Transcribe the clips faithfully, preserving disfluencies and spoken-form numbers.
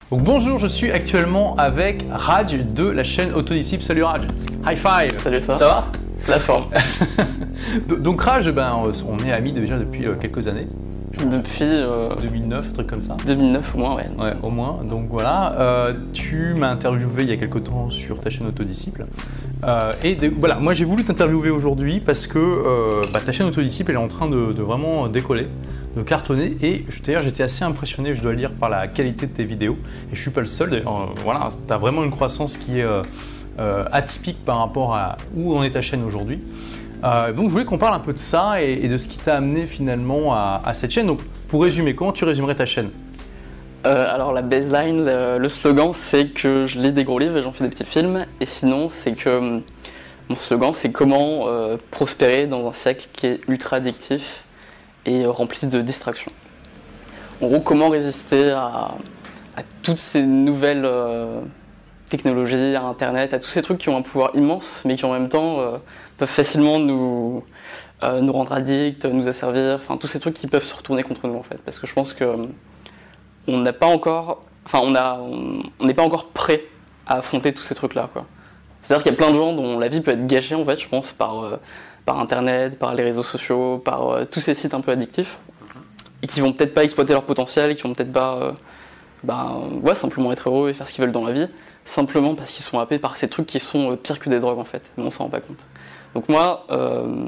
Donc bonjour, je suis actuellement avec Raj de la chaîne Autodisciple. Salut Raj. High five. Salut, ça. Ça va? La forme. Donc Raj, ben, on est amis déjà depuis quelques années. Depuis euh, deux mille neuf, un truc comme ça. deux mille neuf au moins, ouais. Ouais, au moins. Donc voilà, euh, tu m'as interviewé il y a quelques temps sur ta chaîne Autodisciple. Euh, et de, voilà, moi j'ai voulu t'interviewer aujourd'hui parce que euh, bah, ta chaîne Autodisciple elle est en train de, de vraiment décoller, de cartonner. Et d'ailleurs j'étais assez impressionné, je dois le dire, par la qualité de tes vidéos. Et je suis pas le seul. D'ailleurs, euh, voilà, tu as vraiment une croissance qui est euh, euh, atypique par rapport à où en est ta chaîne aujourd'hui. Euh, donc je voulais qu'on parle un peu de ça et, et de ce qui t'a amené finalement à, à cette chaîne. Donc pour résumer, comment tu résumerais ta chaîne? euh, Alors la baseline, le, le slogan c'est que je lis des gros livres et j'en fais des petits films. Et sinon c'est que mon slogan c'est comment euh, prospérer dans un siècle qui est ultra addictif et euh, rempli de distractions. En gros, comment résister à, à toutes ces nouvelles euh, technologies, à Internet, à tous ces trucs qui ont un pouvoir immense mais qui en même temps euh, peuvent facilement nous, euh, nous rendre addicts, nous asservir, enfin tous ces trucs qui peuvent se retourner contre nous en fait. Parce que je pense que euh, on n'a pas encore, enfin on a, on n'est pas encore prêt à affronter tous ces trucs-là, quoi. C'est-à-dire qu'il y a plein de gens dont la vie peut être gâchée en fait, je pense, par, euh, par Internet, par les réseaux sociaux, par euh, tous ces sites un peu addictifs, et qui vont peut-être pas exploiter leur potentiel, qui vont peut-être pas, euh, bah, ouais, simplement être heureux et faire ce qu'ils veulent dans la vie, simplement parce qu'ils sont happés par ces trucs qui sont euh, pires que des drogues en fait, mais on s'en rend pas compte. Donc moi, euh,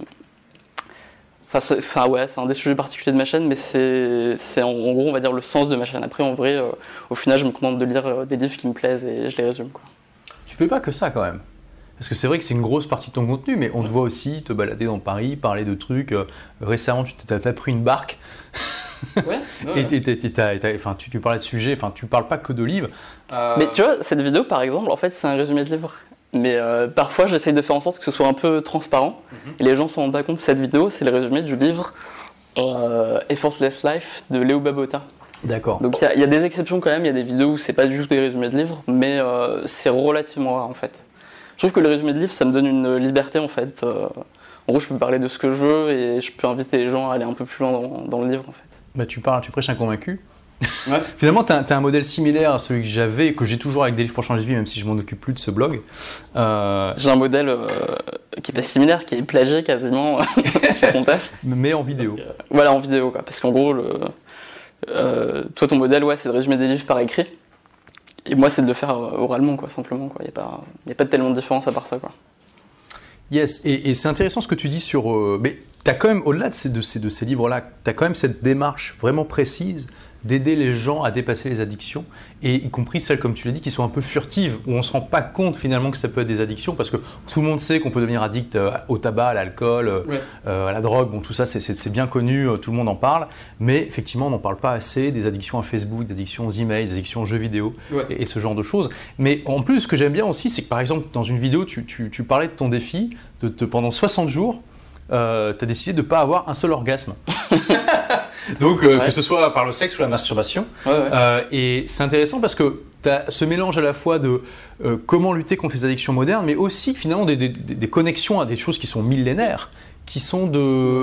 enfin, c'est, enfin ouais, c'est un des sujets particuliers de ma chaîne, mais c'est, c'est en, en gros, on va dire, le sens de ma chaîne. Après, en vrai, euh, au final, je me contente de lire euh, des livres qui me plaisent et je les résume, quoi. Tu fais pas que ça quand même. Parce que c'est vrai que c'est une grosse partie de ton contenu, mais on te voit aussi te balader dans Paris, parler de trucs. Euh, récemment, tu t'as, t'as pris une barque. Ouais, ouais, ouais. Et, et, et t'as, t'as, enfin, tu, tu parlais de sujets, enfin, tu parles pas que de livres. Euh... Mais tu vois, cette vidéo, par exemple, en fait, c'est un résumé de livre. Mais euh, parfois, j'essaye de faire en sorte que ce soit un peu transparent. Mm-hmm. Et les gens s'en rendent pas compte. Cette vidéo, c'est le résumé du livre euh, Effortless Life de Leo Babauta. D'accord. Donc il y, y a des exceptions quand même. Il y a des vidéos où c'est pas du tout des résumés de livres, mais euh, c'est relativement rare en fait. Je trouve que le résumé de livre, ça me donne une liberté en fait. Euh, en gros, je peux parler de ce que je veux et je peux inviter les gens à aller un peu plus loin dans, dans le livre en fait. Bah, tu parles, tu prêches un convaincu. Ouais. Finalement, tu as un modèle similaire à celui que j'avais, que j'ai toujours avec des livres pour changer de vie, même si je m'en occupe plus de ce blog. Euh... J'ai un modèle euh, qui est pas similaire, qui est plagié quasiment sur ton taf. Mais en vidéo. Donc, euh, voilà, en vidéo quoi. Parce qu'en gros, le, euh, toi ton modèle, ouais, c'est de résumer des livres par écrit. Et moi, c'est de le faire oralement, quoi, simplement. Il n'y a pas, y a pas tellement de différence à part ça, quoi. Yes, et, et c'est intéressant ce que tu dis sur... Euh, mais tu as quand même, au-delà de ces, de ces, de ces livres-là, tu as quand même cette démarche vraiment précise d'aider les gens à dépasser les addictions, et y compris celles, comme tu l'as dit, qui sont un peu furtives, où on ne se rend pas compte finalement que ça peut être des addictions, parce que tout le monde sait qu'on peut devenir addict au tabac, à l'alcool, ouais. euh, à la drogue, bon tout ça c'est, c'est, c'est bien connu, tout le monde en parle, mais effectivement on n'en parle pas assez, des addictions à Facebook, des addictions aux emails, des addictions aux jeux vidéo, ouais. et, et ce genre de choses. Mais en plus, ce que j'aime bien aussi, c'est que par exemple dans une vidéo, tu, tu, tu parlais de ton défi, de te, pendant soixante jours, euh, tu as décidé de ne pas avoir un seul orgasme. Donc, euh, ouais. que ce soit par le sexe ou la masturbation. Ouais, ouais. Euh, et c'est intéressant parce que tu as ce mélange à la fois de euh, comment lutter contre les addictions modernes, mais aussi finalement des, des, des connexions à des choses qui sont millénaires, qui sont de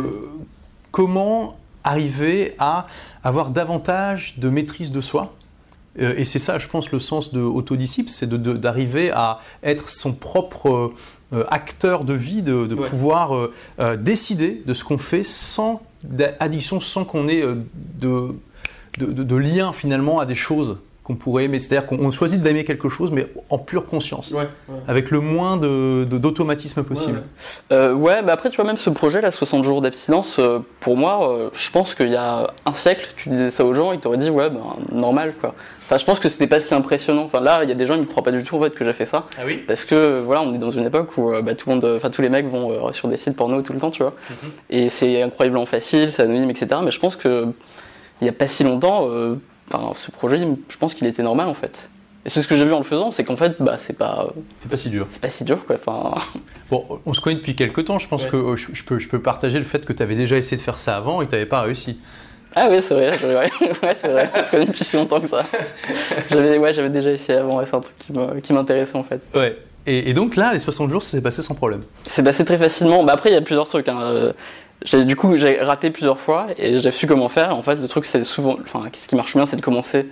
comment arriver à avoir davantage de maîtrise de soi. Euh, et c'est ça, je pense, le sens de Autodisciple, c'est de, de, d'arriver à être son propre euh, acteur de vie, de, de ouais. pouvoir euh, euh, décider de ce qu'on fait sans addiction, sans qu'on ait euh, de, de, de, de lien finalement à des choses qu'on pourrait aimer. C'est-à-dire qu'on choisit d'aimer quelque chose, mais en pure conscience, ouais, ouais. avec le moins de, de, d'automatisme possible. Ouais, ouais. Euh, ouais bah après, tu vois, même ce projet, là, soixante jours d'abstinence, euh, pour moi, euh, je pense qu'il y a un siècle, tu disais ça aux gens, ils t'auraient dit, ouais, ben, normal, quoi. Enfin, je pense que c'était pas si impressionnant. Enfin, là, il y a des gens qui me croient pas du tout en fait que j'ai fait ça. Ah oui. Parce que voilà, on est dans une époque où bah, tout le monde, enfin tous les mecs vont euh, sur des sites porno tout le temps, tu vois. Mm-hmm. Et c'est incroyablement facile, c'est anonyme, et cetera. Mais je pense que il y a pas si longtemps, euh, enfin ce projet, je pense qu'il était normal en fait. Et c'est ce que j'ai vu en le faisant, c'est qu'en fait, bah c'est pas. C'est pas si dur. C'est pas si dur, quoi. Enfin. Bon, on se connaît depuis quelques temps. Je pense ouais. que euh, je, je peux, je peux partager le fait que tu avais déjà essayé de faire ça avant et que tu n'avais pas réussi. Ah oui, c'est vrai, ouais, ouais, c'est vrai, on se connaît depuis si longtemps que ça. J'avais, ouais, j'avais déjà essayé avant, ouais, c'est un truc qui, me, qui m'intéressait en fait. Ouais. Et, et donc là, les soixante jours, ça s'est passé sans problème. C'est passé très facilement. Bah après, il y a plusieurs trucs. Hein. J'ai, du coup, j'ai raté plusieurs fois et j'ai su comment faire. En fait, le truc, c'est souvent, enfin, ce qui marche bien, c'est de commencer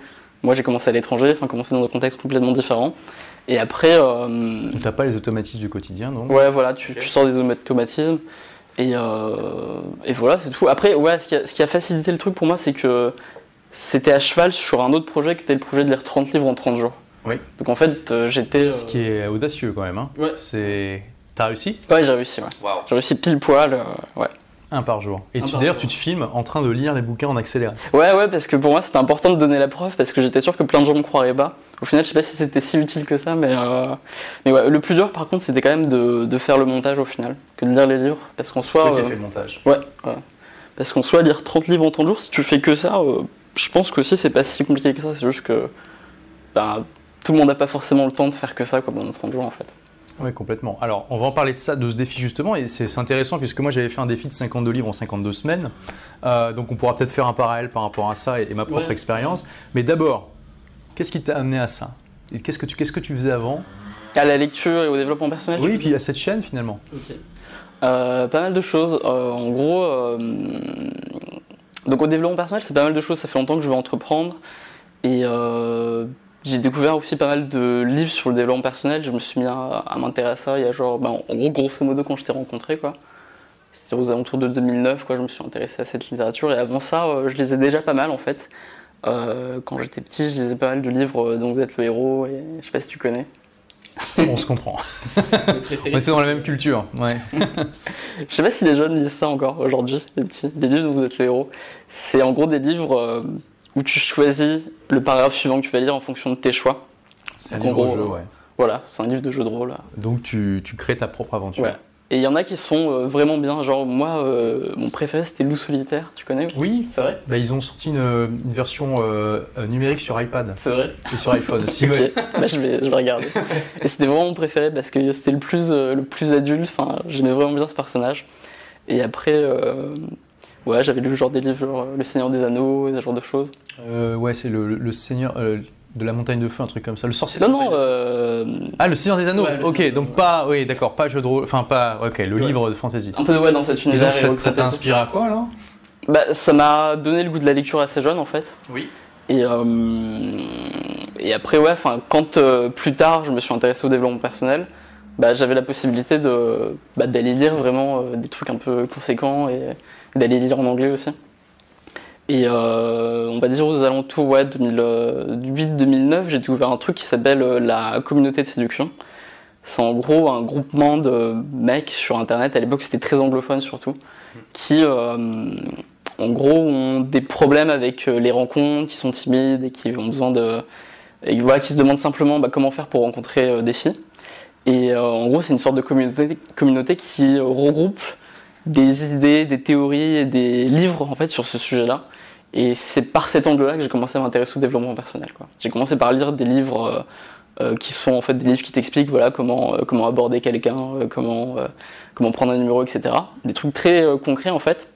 Moi, j'ai commencé à l'étranger, enfin, commencé dans un contexte complètement différent. Et après... Euh... T'as pas les automatismes du quotidien, non? Ouais, voilà, tu, okay. tu sors des automatismes. Et, euh... et voilà, c'est tout. Après, ouais, ce qui, a, ce qui a facilité le truc pour moi, c'est que c'était à cheval sur un autre projet qui était le projet de lire trente livres en trente jours. Oui. Donc en fait, euh, j'étais... Euh... Ce qui est audacieux quand même, hein. Ouais. C'est... T'as réussi? Ouais, j'ai réussi, ouais. Wow. J'ai réussi pile poil, euh... ouais. Un par jour. Et un tu, d'ailleurs, tu te filmes en train de lire les bouquins en accéléré. Ouais, ouais, parce que pour moi, c'était important de donner la preuve, parce que j'étais sûr que plein de gens me croiraient pas. Au final, je sais pas si c'était si utile que ça, mais, euh... mais ouais, le plus dur, par contre, c'était quand même de, de faire le montage au final, que de lire les livres, parce qu'en soi... C'est toi euh... qui as fait le montage. Ouais, ouais. Parce qu'en soi, lire trente livres en trente jours, si tu fais que ça, euh, je pense que aussi, c'est pas si compliqué que ça, c'est juste que bah, tout le monde n'a pas forcément le temps de faire que ça, quoi, pendant trente jours, en fait. Oui, complètement. Alors, on va en parler de ça, de ce défi justement, et c'est intéressant puisque moi j'avais fait un défi de cinquante-deux livres en cinquante-deux semaines, euh, donc on pourra peut-être faire un parallèle par rapport à ça et, et ma propre ouais. expérience. Mais d'abord, qu'est-ce qui t'a amené à ça? Qu'est-ce que tu, qu'est-ce que tu faisais avant? À la lecture et au développement personnel? Oui, et puis à cette chaîne finalement. Okay. Euh, pas mal de choses. Euh, en gros, euh, donc au développement personnel, c'est pas mal de choses. Ça fait longtemps que je veux entreprendre et euh, j'ai découvert aussi pas mal de livres sur le développement personnel. Je me suis mis à, à m'intéresser à ça il y a genre, ben, en gros, grosso modo, quand je t'ai rencontré, quoi. C'était aux alentours de deux mille neuf, quoi. Je me suis intéressé à cette littérature et avant ça, euh, je lisais déjà pas mal en fait. Euh, quand j'étais petit, je lisais pas mal de livres dont vous êtes le héros et je sais pas si tu connais. On se comprend. On était dans la même culture. Ouais. Je sais pas si les jeunes lisent ça encore aujourd'hui, les petits. Les livres dont vous êtes le héros. C'est en gros des livres euh, où tu choisis le paragraphe suivant que tu vas lire en fonction de tes choix. C'est un livre de jeu, ouais. Voilà, c'est un livre de jeu de rôle. Là. Donc tu, tu crées ta propre aventure. Ouais. Et il y en a qui sont euh, vraiment bien. Genre moi, euh, mon préféré c'était Loup solitaire. Tu connais? Oui, c'est vrai. Bah, ils ont sorti une, une version euh, numérique sur iPad. C'est vrai. Et sur iPhone aussi. Okay. Ouais. Bah, je vais, je vais regarder. Et c'était vraiment mon préféré parce que c'était le plus, euh, le plus adulte. Enfin, j'aimais vraiment bien ce personnage. Et après, euh, ouais, j'avais lu genre des livres, genre Le Seigneur des Anneaux, ce genre de choses. Euh, ouais, c'est le, le, le Seigneur. Euh, de la montagne de feu, un truc comme ça. Le sorcier. Non, non. Euh... Ah, le Seigneur des Anneaux. Ouais, ok, donc ouais. pas, oui, d'accord, pas jeu de rôle, enfin pas, ok, le ouais. livre de fantasy. Un peu de ouais dans cet univers. Et donc, ça t'a inspiré à quoi alors? Bah, ça m'a donné le goût de la lecture assez jeune en fait. Oui. Et euh... et après ouais, enfin quand euh, plus tard je me suis intéressé au développement personnel, bah j'avais la possibilité de bah, d'aller lire vraiment euh, des trucs un peu conséquents et d'aller lire en anglais aussi. Et euh, on va dire aux alentours ouais, deux mille huit deux mille neuf, j'ai découvert un truc qui s'appelle euh, la communauté de séduction. C'est en gros un groupement de mecs sur internet, à l'époque c'était très anglophone surtout, qui euh, en gros ont des problèmes avec les rencontres, qui sont timides et qui ont besoin de... et voilà, qui se demandent simplement bah, comment faire pour rencontrer euh, des filles. Et euh, en gros c'est une sorte de communauté, communauté qui regroupe des idées, des théories et des livres en fait sur ce sujet-là. Et c'est par cet angle-là que j'ai commencé à m'intéresser au développement personnel, quoi. J'ai commencé par lire des livres euh, euh, qui sont en fait des livres qui t'expliquent voilà comment euh, comment aborder quelqu'un, euh, comment euh, comment prendre un numéro, et cetera. Des trucs très euh, concrets en fait.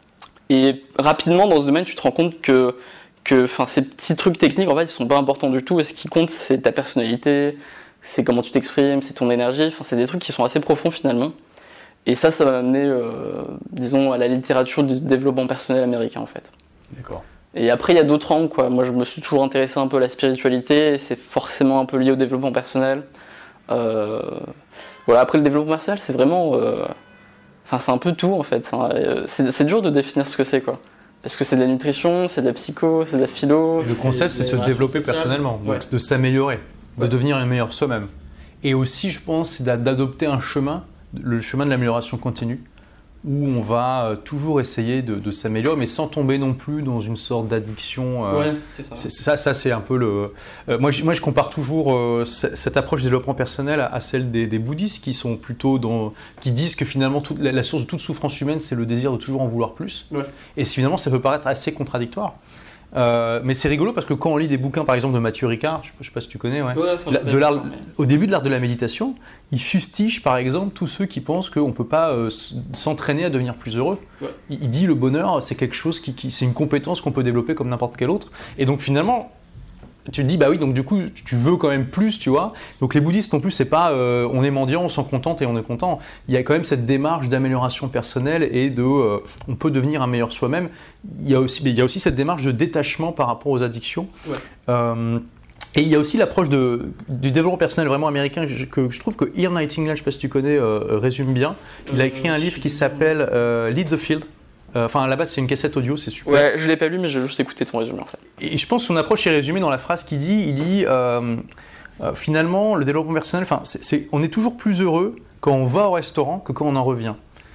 Et rapidement dans ce domaine, tu te rends compte que que enfin ces petits trucs techniques en fait ils sont pas importants du tout. Et ce qui compte c'est ta personnalité, c'est comment tu t'exprimes, c'est ton énergie. Enfin c'est des trucs qui sont assez profonds finalement. Et ça, ça m'a amené, euh, disons, à la littérature du développement personnel américain, en fait. D'accord. Et après, il y a d'autres angles, quoi. Moi, je me suis toujours intéressé un peu à la spiritualité, et c'est forcément un peu lié au développement personnel. Euh, voilà, après, le développement personnel, c'est vraiment... Euh, enfin, c'est un peu tout, en fait. C'est, c'est dur de définir ce que c'est, quoi. Parce que c'est de la nutrition, c'est de la psycho, c'est de la philo... Et le concept, c'est de se développer sociale. personnellement, donc ouais. de s'améliorer, de ouais. devenir un meilleur soi-même. Et aussi, je pense, c'est d'adopter un chemin, le chemin de l'amélioration continue, où on va toujours essayer de, de s'améliorer, mais sans tomber non plus dans une sorte d'addiction. Euh, ouais, c'est ça. C'est, ça, ça, c'est un peu le... Euh, moi, je, moi, je compare toujours euh, cette approche du développement personnel à, à celle des, des bouddhistes qui sont plutôt dans... qui disent que finalement, toute, la, la source de toute souffrance humaine, c'est le désir de toujours en vouloir plus. Ouais. Et finalement, ça peut paraître assez contradictoire. Euh, mais c'est rigolo parce que quand on lit des bouquins par exemple de Mathieu Ricard, je ne sais pas si tu connais, ouais, ouais, la, de l'art, mais... au début de l'art de la méditation, il fustige par exemple tous ceux qui pensent qu'on ne peut pas euh, s'entraîner à devenir plus heureux. Ouais. Il, il dit le bonheur c'est quelque chose qui, qui c'est une compétence qu'on peut développer comme n'importe quelle autre. Et donc finalement, tu te dis, bah oui, donc du coup, tu veux quand même plus, tu vois. Donc les bouddhistes non plus, c'est pas euh, on est mendiant, on s'en contente et on est content. Il y a quand même cette démarche d'amélioration personnelle et de euh, on peut devenir un meilleur soi-même. Il y a aussi, il y a aussi cette démarche de détachement par rapport aux addictions. Ouais. Euh, et il y a aussi l'approche de, du développement personnel vraiment américain que je, que je trouve que Earl Nightingale, je ne sais pas si tu connais, euh, résume bien. Il a écrit un livre qui s'appelle euh, Lead the Field. Enfin, à la base, c'est une cassette audio, c'est super. Ouais, je l'ai pas lu, mais j'ai juste écouté ton résumé en fait. Et je pense que son approche est résumée dans la phrase qu'il dit. Il dit euh, euh, finalement, le développement personnel, enfin, c'est, c'est, on est toujours plus heureux quand on va au restaurant que quand on en revient.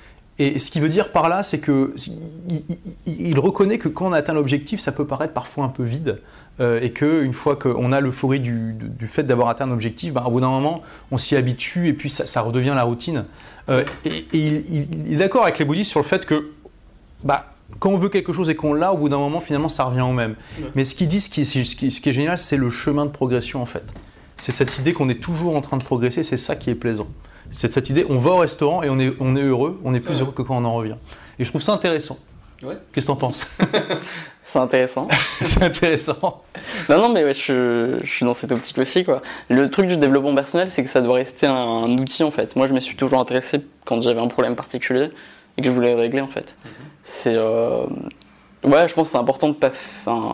Et ce qu'il veut dire par là, c'est que il, il, il reconnaît que quand on atteint l'objectif, ça peut paraître parfois un peu vide, euh, et qu'une fois qu'on a l'euphorie du, du, du fait d'avoir atteint un objectif, ben, au bout d'un moment, on s'y habitue et puis ça, ça redevient la routine. Euh, et, et il, il, il est d'accord avec les bouddhistes sur le fait que bah, quand on veut quelque chose et qu'on l'a, au bout d'un moment, finalement, ça revient au même. Ouais. Mais ce qu'il dit, ce qui, est, ce, qui, ce qui est génial, c'est le chemin de progression, en fait. C'est cette idée qu'on est toujours en train de progresser, c'est ça qui est plaisant. C'est cette idée, on va au restaurant et on est, on est heureux, on est plus ouais. heureux que quand on en revient. Et je trouve ça intéressant. Ouais. Qu'est-ce que t'en penses? C'est intéressant. C'est intéressant. Non, non, mais ouais, je, je suis dans cette optique aussi, quoi. Le truc du développement personnel, c'est que ça doit rester un, un outil, en fait. Moi, je me suis toujours intéressé quand j'avais un problème particulier et que je voulais le régler, en fait. Mm-hmm. C'est euh... ouais, je pense que c'est important de pas. Enfin,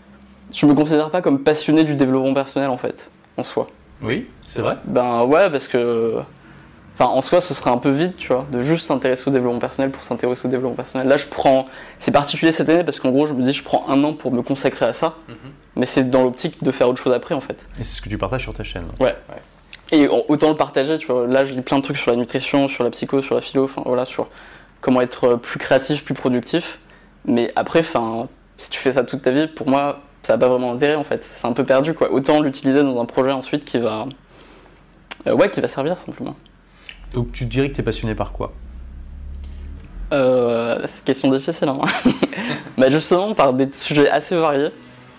je me considère pas comme passionné du développement personnel en fait, en soi. Oui, c'est vrai. Ben ouais, parce que, enfin, en soi, ce serait un peu vide, tu vois, de juste s'intéresser au développement personnel pour s'intéresser au développement personnel. Là, je prends, c'est particulier cette année parce qu'en gros, je me dis, je prends un an pour me consacrer à ça, mm-hmm. mais c'est dans l'optique de faire autre chose après, en fait. Et c'est ce que tu partages sur ta chaîne. Ouais. ouais. Et autant le partager, tu vois. Là, je lis plein de trucs sur la nutrition, sur la psycho, sur la philo, enfin voilà, sur comment être plus créatif, plus productif. Mais après, si tu fais ça toute ta vie, pour moi, ça n'a pas vraiment d'intérêt en fait. C'est un peu perdu, quoi. Autant l'utiliser dans un projet ensuite qui va, euh, ouais, qui va servir simplement. Donc tu dirais que tu es passionné par quoi? euh, C'est une question difficile. Hein. Bah, justement, par des sujets assez variés.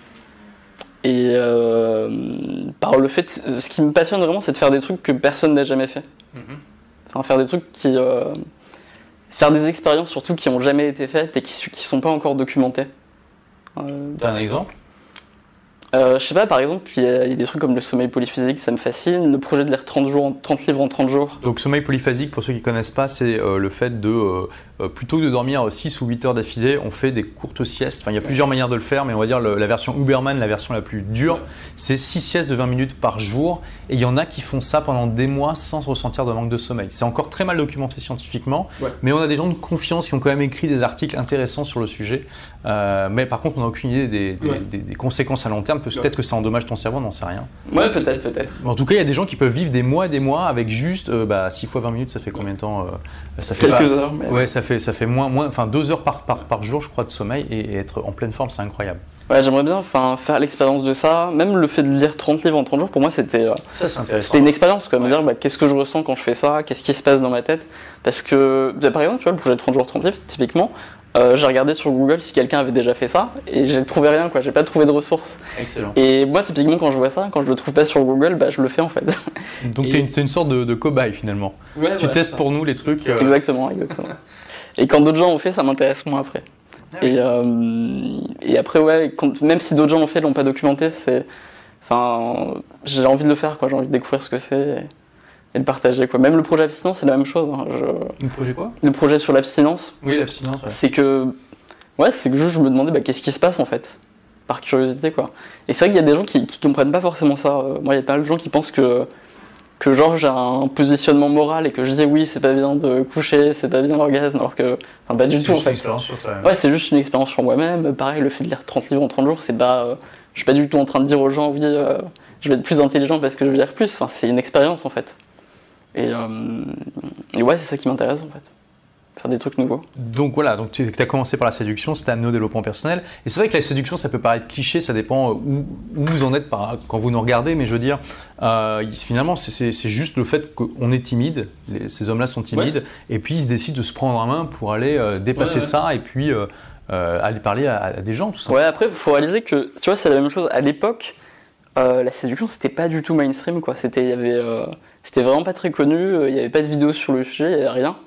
Et euh, par le fait, ce qui me passionne vraiment, c'est de faire des trucs que personne n'a jamais fait. Mm-hmm. Enfin, faire des trucs qui... Euh, Faire des expériences surtout qui n'ont jamais été faites et qui ne sont pas encore documentées. Euh, T'as un exemple? euh, Je sais pas, par exemple, il y, y a des trucs comme le sommeil polyphasique, ça me fascine. Le projet de lire trente, jours, trente livres en trente jours. Donc sommeil polyphasique, pour ceux qui ne connaissent pas, c'est euh, le fait de, euh, plutôt que de dormir six ou huit heures d'affilée, on fait des courtes siestes. Enfin, il y a plusieurs manières de le faire, mais on va dire le, la version Uberman, la version la plus dure, ouais. c'est six siestes de vingt minutes par jour. Et il y en a qui font ça pendant des mois sans ressentir de manque de sommeil. C'est encore très mal documenté scientifiquement, ouais. mais on a des gens de confiance qui ont quand même écrit des articles intéressants sur le sujet. Euh, mais par contre, on n'a aucune idée des, des, ouais. des, des conséquences à long terme. Peut-être ouais. que ça endommage ton cerveau, on n'en sait rien. Ouais, peut-être, peut-être. En tout cas, il y a des gens qui peuvent vivre des mois et des mois avec juste euh, bah, six fois vingt minutes, ça fait combien de temps? euh, ça fait Quelques pas, heures. Mais... Ouais, ça fait, ça fait moins, moins, enfin deux heures par, par, par jour, je crois, de sommeil et, et être en pleine forme, c'est incroyable. Ouais, j'aimerais bien faire l'expérience de ça. Même le fait de lire trente livres en trente jours, pour moi, c'était ça, c'est intéressant. C'était une expérience, quoi. Me dire, bah, qu'est-ce que je ressens quand je fais ça? Qu'est-ce qui se passe dans ma tête? Parce que, par exemple, tu vois, le projet de trente jours, trente livres, typiquement, euh, j'ai regardé sur Google si quelqu'un avait déjà fait ça et j'ai trouvé rien, quoi. J'ai pas trouvé de ressources. Excellent. Et moi, typiquement, quand je vois ça, quand je le trouve pas sur Google, bah, je le fais en fait. Donc, et... c'est une, une sorte de, de cobaye finalement. Ouais, tu ouais, testes pour nous les trucs. Euh... Exactement, exactement. Et quand d'autres gens ont fait, ça m'intéresse moins après. Ah oui. et, euh, et après, ouais, quand, même si d'autres gens l'ont fait, l'ont pas documenté, c'est, enfin, j'ai envie de le faire, quoi. J'ai envie de découvrir ce que c'est et, et de partager, quoi. Même le projet abstinence, c'est la même chose. Hein. Je... Le projet quoi? Le projet sur l'abstinence. Oui, l'abstinence. Ouais. C'est que, ouais, c'est que juste je me demandais, bah, qu'est-ce qui se passe en fait, par curiosité, quoi. Et c'est vrai qu'il y a des gens qui, qui comprennent pas forcément ça. Moi, il y a pas mal de gens qui pensent que que genre j'ai un positionnement moral et que je dis oui c'est pas bien de coucher, c'est pas bien l'orgasme, alors que enfin pas du tout en fait. Sur toi, ouais, c'est juste une expérience sur moi-même. Pareil, le fait de lire trente livres en trente jours, c'est pas euh, je suis pas du tout en train de dire aux gens oui euh, je vais être plus intelligent parce que je vais lire plus, enfin c'est une expérience en fait. Et, euh, et ouais, c'est ça qui m'intéresse en fait. Faire des trucs nouveaux. Donc voilà, donc tu as commencé par la séduction, c'était amené au développement personnel. Et c'est vrai que la séduction, ça peut paraître cliché, ça dépend où, où vous en êtes par, quand vous nous regardez, mais je veux dire, euh, finalement, c'est, c'est, c'est juste le fait qu'on est timide, les, ces hommes-là sont timides, ouais. et puis ils se décident de se prendre en main pour aller euh, dépasser ouais, ouais. ça, et puis euh, euh, aller parler à, à des gens, tout ça. Ouais, après, il faut réaliser que, tu vois, c'est la même chose. À l'époque, euh, la séduction, c'était pas du tout mainstream, quoi. C'était, y avait, euh, c'était vraiment pas très connu, il n'y avait pas de vidéos sur le sujet, il n'y avait rien.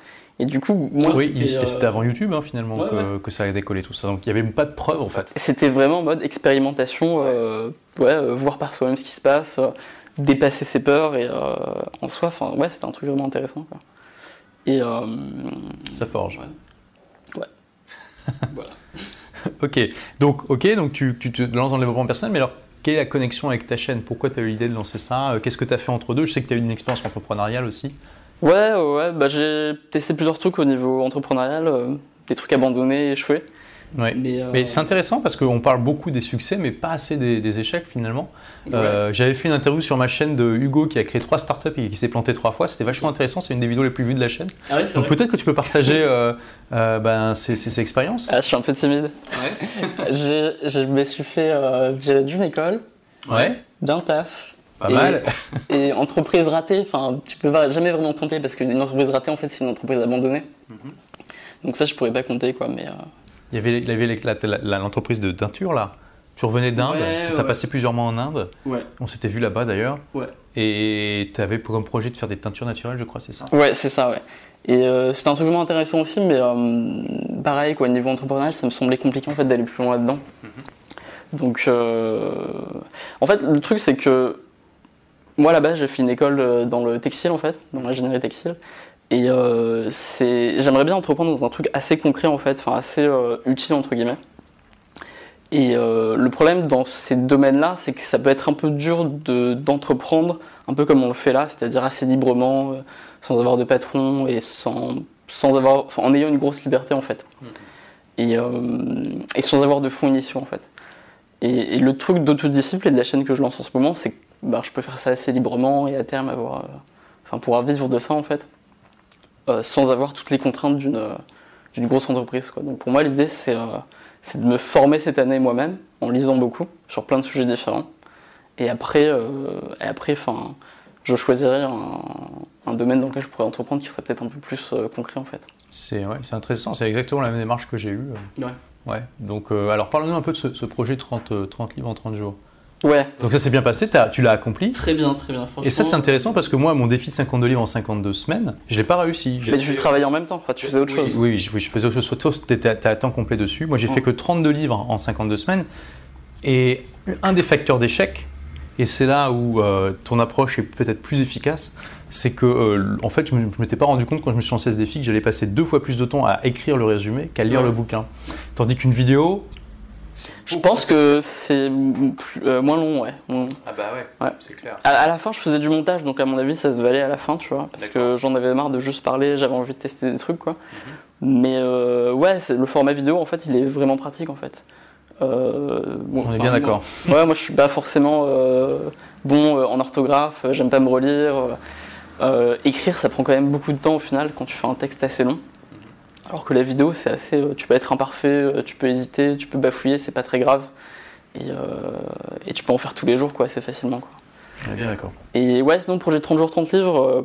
Et du coup, moi, oui, c'était, c'était euh... avant YouTube, hein, finalement, ouais, que, ouais. que ça a décollé tout ça. Donc, il n'y avait pas de preuves, en fait. C'était vraiment en mode expérimentation, euh, ouais, euh, voir par soi-même ce qui se passe, euh, dépasser ses peurs, et euh, en soi, enfin, ouais, c'était un truc vraiment intéressant, quoi. Et... Euh... Ça forge. Ouais. ouais. Voilà. Ok, donc, ok, donc tu, tu te lances dans le développement personnel, mais alors, quelle est la connexion avec ta chaîne? Pourquoi tu as eu l'idée de lancer ça? Qu'est-ce que tu as fait entre deux? Je sais que tu as eu une expérience entrepreneuriale aussi. Ouais, ouais, bah j'ai testé plusieurs trucs au niveau entrepreneurial, euh, des trucs abandonnés, échoués. Ouais. Mais, euh... mais c'est intéressant parce qu'on parle beaucoup des succès, mais pas assez des, des échecs finalement. Ouais. Euh, J'avais fait une interview sur ma chaîne de Hugo qui a créé trois startups et qui s'est planté trois fois. C'était vachement intéressant, c'est une des vidéos les plus vues de la chaîne. Ah ouais, donc peut-être que tu peux partager euh, euh, ben, ces, ces, ces expériences. Ah, je suis un peu timide. Ouais. je me suis fait euh, virer d'une école, ouais. d'un taf. Pas et, mal. Et entreprise ratée, enfin, tu peux jamais vraiment compter parce qu'une entreprise ratée, en fait, c'est une entreprise abandonnée. Mm-hmm. Donc ça, je pourrais pas compter, quoi. Mais euh... il y avait, il y avait l'entreprise de teinture là. Tu revenais d'Inde, ouais, tu as ouais. passé plusieurs mois en Inde. Ouais. On s'était vu là-bas d'ailleurs. Ouais. Et tu avais comme projet de faire des teintures naturelles, je crois, c'est ça? Ouais, c'est ça, ouais. Et euh, c'était un truc vraiment intéressant aussi, mais euh, pareil, quoi, niveau entrepreneurial, ça me semblait compliqué en fait d'aller plus loin là-dedans. Mm-hmm. Donc, euh... en fait, le truc, c'est que moi, là-bas, j'ai fait une école dans le textile, en fait, dans l'ingénierie textile. Et euh, j'aimerais bien entreprendre dans un truc assez concret, en fait, enfin assez euh, utile, entre guillemets. Et euh, le problème dans ces domaines-là, c'est que ça peut être un peu dur d'entreprendre, un peu comme on le fait là, c'est-à-dire assez librement, euh, sans avoir de patron et sans, sans avoir, enfin, en ayant une grosse liberté, en fait. Mmh. Et, euh, et sans avoir de fonds initiaux, en fait. Et, et le truc d'autodiscipline et de la chaîne que je lance en ce moment, c'est que bah, je peux faire ça assez librement et à terme avoir, euh, enfin pouvoir vivre de ça en fait, euh, sans avoir toutes les contraintes d'une euh, d'une grosse entreprise, quoi. Donc pour moi l'idée c'est euh, c'est de me former cette année moi-même en lisant beaucoup sur plein de sujets différents. Et après, euh, et après, enfin, je choisirai un, un domaine dans lequel je pourrais entreprendre qui serait peut-être un peu plus euh, concret en fait. C'est ouais, c'est intéressant, c'est exactement la même démarche que j'ai eue. Ouais. Ouais. Donc euh, alors parle-nous un peu de ce, ce projet trente, trente livres en trente jours. Ouais. Donc ça s'est bien passé, tu l'as accompli. Très bien, très bien. Et ça c'est intéressant parce que moi mon défi de cinquante-deux livres en cinquante-deux semaines, je l'ai pas réussi. Mais tu travaillais en même temps, enfin tu faisais autre oui, chose. Oui, oui, je faisais autre chose. Toi tu étais à temps complet dessus. Moi j'ai oh. fait que trente-deux livres en cinquante-deux semaines. Et un des facteurs d'échec, et c'est là où euh, ton approche est peut-être plus efficace, c'est que euh, en fait je ne m'étais pas rendu compte quand je me suis lancé ce défi que j'allais passer deux fois plus de temps à écrire le résumé qu'à lire ouais. le bouquin. Tandis qu'une vidéo... Je pense que c'est euh, moins long, ouais. Moins long. Ah bah ouais, ouais. C'est clair. À, à la fin, je faisais du montage, donc à mon avis, ça se devait aller à la fin, tu vois. Parce que j'en avais marre de juste parler, j'avais envie de tester des trucs, quoi. Mm-hmm. Mais euh, ouais, le format vidéo, en fait, il est vraiment pratique, en fait. Euh, bon, On est bien d'accord. Ouais, moi, je suis pas forcément euh, bon euh, en orthographe, j'aime pas me relire. Euh, écrire, ça prend quand même beaucoup de temps, au final, quand tu fais un texte assez long. Alors que la vidéo, c'est assez. Tu peux être imparfait, tu peux hésiter, tu peux bafouiller, c'est pas très grave. Et, euh, et tu peux en faire tous les jours, quoi, assez facilement, quoi. On est bien d'accord. Et ouais, sinon, le projet trente jours, trente livres, euh,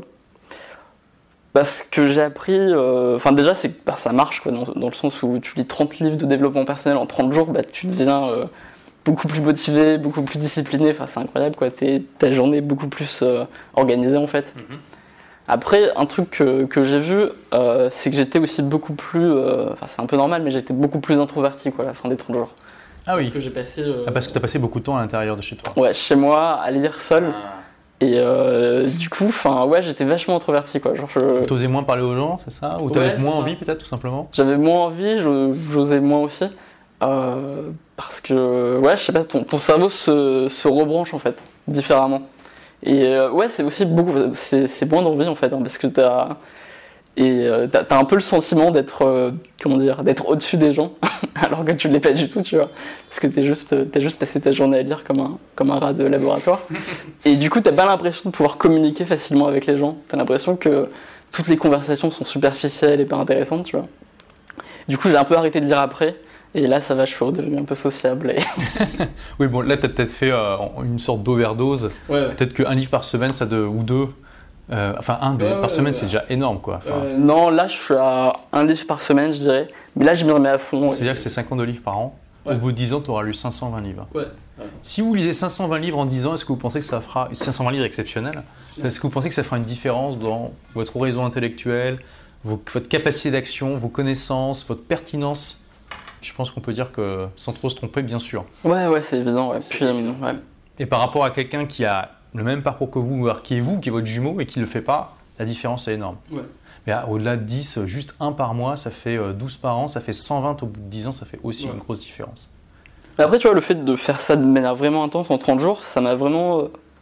bah, ce que j'ai appris, enfin, euh, déjà, c'est que bah, ça marche, quoi, dans, dans le sens où tu lis trente livres de développement personnel en trente jours, bah, tu deviens euh, beaucoup plus motivé, beaucoup plus discipliné. Enfin, c'est incroyable, quoi. T'es, ta journée est beaucoup plus euh, organisée, en fait. Mm-hmm. Après, un truc que, que j'ai vu, euh, c'est que j'étais aussi beaucoup plus... Euh, enfin, c'est un peu normal, mais j'étais beaucoup plus introverti, quoi, à la fin des trente jours. Ah oui. Que j'ai passé, euh... ah, parce que tu as passé beaucoup de temps à l'intérieur de chez toi. Ouais, chez moi, à lire seul. Ah. Et euh, du coup, enfin, ouais, j'étais vachement introverti, quoi. Genre, je... Tu osais moins parler aux gens, c'est ça? Ou tu avais ouais, moins envie, peut-être, tout simplement? J'avais moins envie, j'osais moins aussi. Euh, parce que, ouais, je sais pas, ton, ton cerveau se, se rebranche, en fait, différemment. Et euh, ouais, c'est aussi beaucoup, c'est moins d'envie en fait, hein, parce que t'as et euh, t'as, t'as un peu le sentiment d'être, euh, comment dire, d'être au-dessus des gens, alors que tu l'es pas du tout, tu vois, parce que t'es juste, t'as juste passé ta journée à lire comme un, comme un rat de laboratoire. Et du coup, t'as pas l'impression de pouvoir communiquer facilement avec les gens. T'as l'impression que toutes les conversations sont superficielles et pas intéressantes, tu vois. Du coup, j'ai un peu arrêté de lire après. Et là, ça va, je suis redevenu un peu sociable. Et... oui, bon, là, tu as peut-être fait euh, une sorte d'overdose. Ouais, ouais. Peut-être qu'un livre par semaine, ça de, ou deux, euh, enfin un ouais, par ouais, semaine, ouais. c'est déjà énorme, quoi. Enfin, euh, non, là, je suis à un livre par semaine, je dirais. Mais là, je m'y remets à fond. C'est-à-dire et... que c'est cinquante-deux livres par an. Ouais. Au bout de dix ans, tu auras lu cinq cent vingt livres. Ouais. Ouais. Si vous lisez cinq cent vingt livres en dix ans, est-ce que vous pensez que ça fera... cinq cent vingt livres exceptionnels, ouais. Est-ce que vous pensez que ça fera une différence dans votre horizon intellectuel, vos, votre capacité d'action, vos connaissances, votre pertinence, je pense qu'on peut dire que, sans trop se tromper, bien sûr. Ouais, ouais, c'est évident. Ouais. Puis, euh, ouais. Et par rapport à quelqu'un qui a le même parcours que vous, voire qui est vous, qui est votre jumeau, et qui ne le fait pas, la différence est énorme. Ouais. Mais au-delà de dix, juste un par mois, ça fait douze par an, ça fait cent vingt au bout de dix ans, ça fait aussi ouais. une grosse différence. Mais après, tu vois, le fait de faire ça de manière vraiment intense en trente jours, ça m'a vraiment...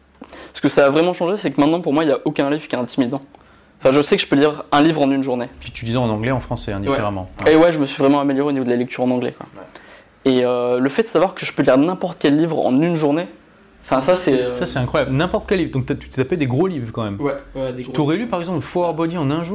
Ce que ça a vraiment changé, c'est que maintenant, pour moi, il n'y a aucun livre qui est intimidant. Enfin, je sais que je peux lire un livre en une journée. Puis tu disais en anglais, en français, indifféremment. Ouais. Ouais. Et ouais, je me suis vraiment amélioré au niveau de la lecture en anglais. Quoi. Ouais. Et euh, le fait de savoir que je peux lire n'importe quel livre en une journée, enfin ça c'est... Euh... Ça c'est incroyable, n'importe quel livre. Donc tu t'es tapé des gros livres quand même. Ouais, ouais, des gros. Tu aurais lu par exemple Four Body en un jour ?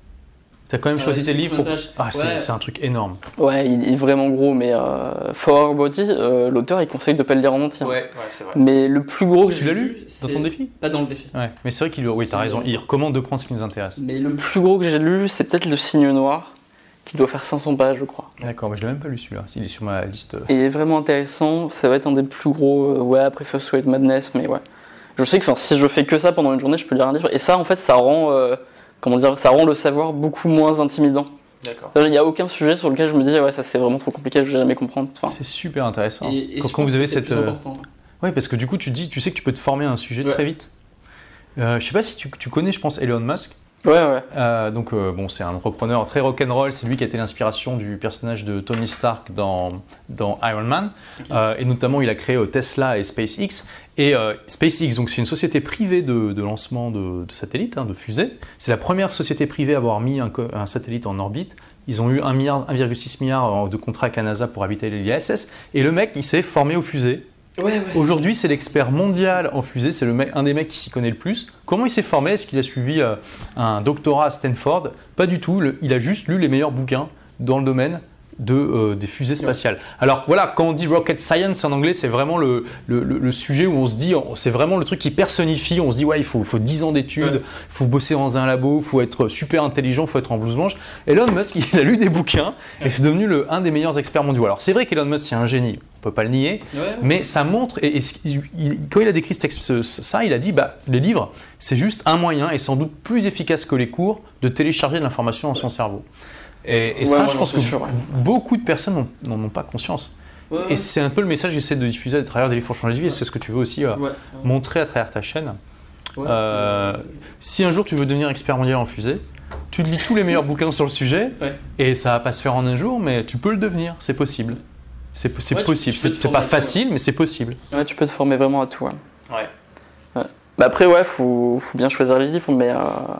T'as quand même choisi euh, tes livres pour... Ah, c'est, ouais. c'est un truc énorme. Ouais, il est vraiment gros, mais euh, For Body, euh, l'auteur, il conseille de ne pas le lire en entier. Ouais, ouais, c'est vrai. Mais le plus gros... Tu l'as lu dans ton défi ? Pas dans le défi. Ouais, mais c'est vrai qu'il... Oui, t'as raison, il recommande de prendre ce qui nous intéresse. Mais le plus gros que j'ai lu, c'est peut-être Le Cygne Noir, qui doit faire cinq cents pages, je crois. D'accord, mais je l'ai même pas lu celui-là, il est sur ma liste. Et il est vraiment intéressant, ça va être un des plus gros... Euh, ouais, après First Rate Madness, mais ouais. Je sais que si je fais que ça pendant une journée, je peux lire un livre. Et ça, en fait, ça rend... Euh, comment dire, ça rend le savoir beaucoup moins intimidant. D'accord. Il n'y a aucun sujet sur lequel je me dis ouais ça c'est vraiment trop compliqué, je vais jamais comprendre. Enfin, c'est super intéressant. Et, et quand, quand vous avez c'est cette. Plus important, ouais. ouais, parce que du coup tu dis, tu sais que tu peux te former à un sujet ouais. très vite. Euh, je sais pas si tu, tu connais, je pense Elon Musk. Ouais ouais. Euh, donc euh, bon, c'est un entrepreneur très rock'n'roll. C'est lui qui a été l'inspiration du personnage de Tony Stark dans dans Iron Man. Okay. Euh, et notamment il a créé euh, Tesla et SpaceX. Et euh, SpaceX, donc c'est une société privée de, de lancement de, de satellites, hein, de fusées. C'est la première société privée à avoir mis un, un satellite en orbite. Ils ont eu un virgule six milliard de contrats avec la NASA pour habiter l'I S S. Et le mec, il s'est formé aux fusées. Ouais, ouais. Aujourd'hui, c'est l'expert mondial en fusée. C'est le mec, un des mecs qui s'y connaît le plus. Comment il s'est formé ? Est-ce qu'il a suivi euh, un doctorat à Stanford ? Pas du tout. Le, il a juste lu les meilleurs bouquins dans le domaine de, euh, des fusées spatiales. Alors voilà, quand on dit rocket science en anglais, c'est vraiment le, le, le, le sujet où on se dit, c'est vraiment le truc qui personnifie. On se dit, ouais, il faut, faut dix ans d'études, il ouais. faut bosser dans un labo, il faut être super intelligent, il faut être en blouse blanche. Elon Musk, il a lu des bouquins et c'est devenu le, un des meilleurs experts mondiaux. Alors c'est vrai qu'Elon Musk, c'est un génie, on peut pas le nier, ouais, ouais. mais ça montre, et, et il, quand il a décrit ce, ça, il a dit, bah, les livres, c'est juste un moyen, et sans doute plus efficace que les cours, de télécharger de l'information dans son cerveau. Et, et ouais, ça, je pense que sûr, ouais. beaucoup de personnes n'en ont pas conscience. Ouais, ouais. Et c'est un peu le message que j'essaie de diffuser à travers des livres pour changer de vie, ouais. et c'est ce que tu veux aussi euh, ouais, ouais. montrer à travers ta chaîne. Ouais, euh, si un jour tu veux devenir expert mondial en fusée, tu lis tous les meilleurs bouquins sur le sujet, ouais. et ça va pas se faire en un jour, mais tu peux le devenir, c'est possible. C'est, c'est ouais, possible, tu, tu c'est pas facile, mais c'est possible. Ouais, tu peux te former vraiment à tout. Ouais. Ouais. ouais. Bah après, ouais, faut, faut bien choisir les livres, mais... Euh...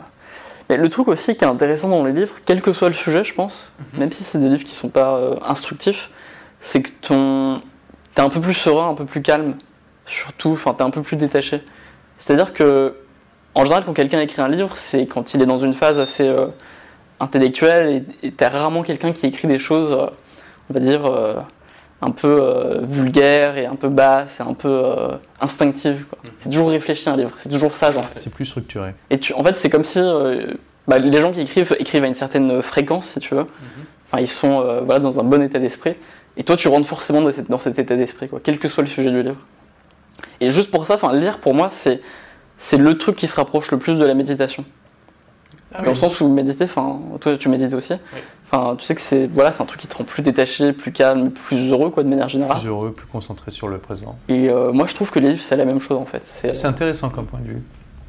Mais le truc aussi qui est intéressant dans les livres, quel que soit le sujet, je pense, mm-hmm. même si c'est des livres qui sont pas euh, instructifs, c'est que ton... t'es un peu plus serein, un peu plus calme, surtout, enfin t'es un peu plus détaché. C'est-à-dire que, en général, quand quelqu'un écrit un livre, c'est quand il est dans une phase assez euh, intellectuelle, et, et t'as rarement quelqu'un qui écrit des choses, euh, on va dire, euh, un peu euh, vulgaires et un peu basses et un peu euh, instinctives. Quoi. Mm-hmm. C'est toujours réfléchi un livre, c'est toujours sage en fait. C'est plus structuré. Et tu, en fait, c'est comme si euh, bah, les gens qui écrivent écrivent à une certaine fréquence, si tu veux. Mm-hmm. Enfin, ils sont euh, voilà, dans un bon état d'esprit. Et toi, tu rentres forcément dans, cette, dans cet état d'esprit, quoi, quel que soit le sujet du livre. Et juste pour ça, lire pour moi, c'est, c'est le truc qui se rapproche le plus de la méditation. Ah, dans oui. le sens où méditer, toi tu médites aussi, oui. tu sais que c'est, voilà, c'est un truc qui te rend plus détaché, plus calme, plus heureux quoi, de manière générale. Plus heureux, plus concentré sur le présent. Et euh, moi je trouve que les livres c'est la même chose en fait. C'est, c'est intéressant comme point de vue.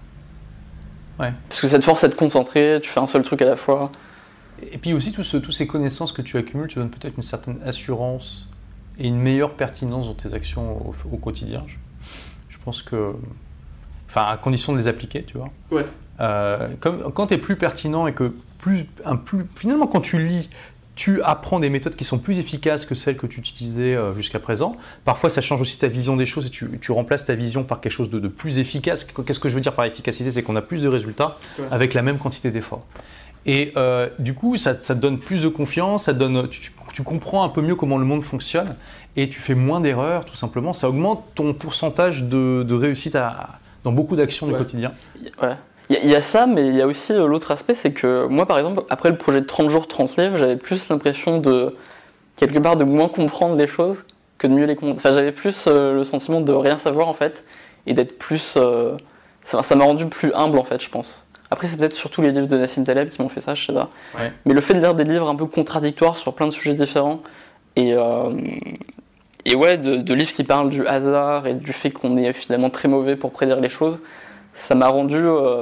Ouais. Parce que ça te force à te concentrer, tu fais un seul truc à la fois. Et puis aussi, tous ce, tous ces connaissances que tu accumules te donnent peut-être une certaine assurance et une meilleure pertinence dans tes actions au, au quotidien. Je, je pense que, enfin, à condition de les appliquer, tu vois. Ouais. Euh, comme, quand tu es plus pertinent et que plus, un plus, finalement, quand tu lis, tu apprends des méthodes qui sont plus efficaces que celles que tu utilisais euh, jusqu'à présent. Parfois, ça change aussi ta vision des choses et tu, tu remplaces ta vision par quelque chose de, de plus efficace. Qu'est-ce que je veux dire par efficacité ? C'est qu'on a plus de résultats ouais. avec la même quantité d'efforts. Et euh, du coup, ça, ça te donne plus de confiance, ça te donne, tu, tu comprends un peu mieux comment le monde fonctionne et tu fais moins d'erreurs, tout simplement. Ça augmente ton pourcentage de, de réussite à, dans beaucoup d'actions ouais. du quotidien. Ouais. Il y, y a ça, mais il y a aussi euh, l'autre aspect, c'est que moi, par exemple, après le projet de trente jours, trente livres, j'avais plus l'impression de, quelque part, de moins comprendre les choses que de mieux les comprendre. Enfin, j'avais plus euh, le sentiment de rien savoir, en fait, et d'être plus... Euh, ça, ça m'a rendu plus humble, en fait, je pense. Après, c'est peut-être surtout les livres de Nassim Taleb qui m'ont fait ça, je sais pas. Ouais. Mais le fait de lire des livres un peu contradictoires sur plein de sujets différents, et, euh, et ouais, de, de livres qui parlent du hasard et du fait qu'on est finalement très mauvais pour prédire les choses, ça m'a rendu euh,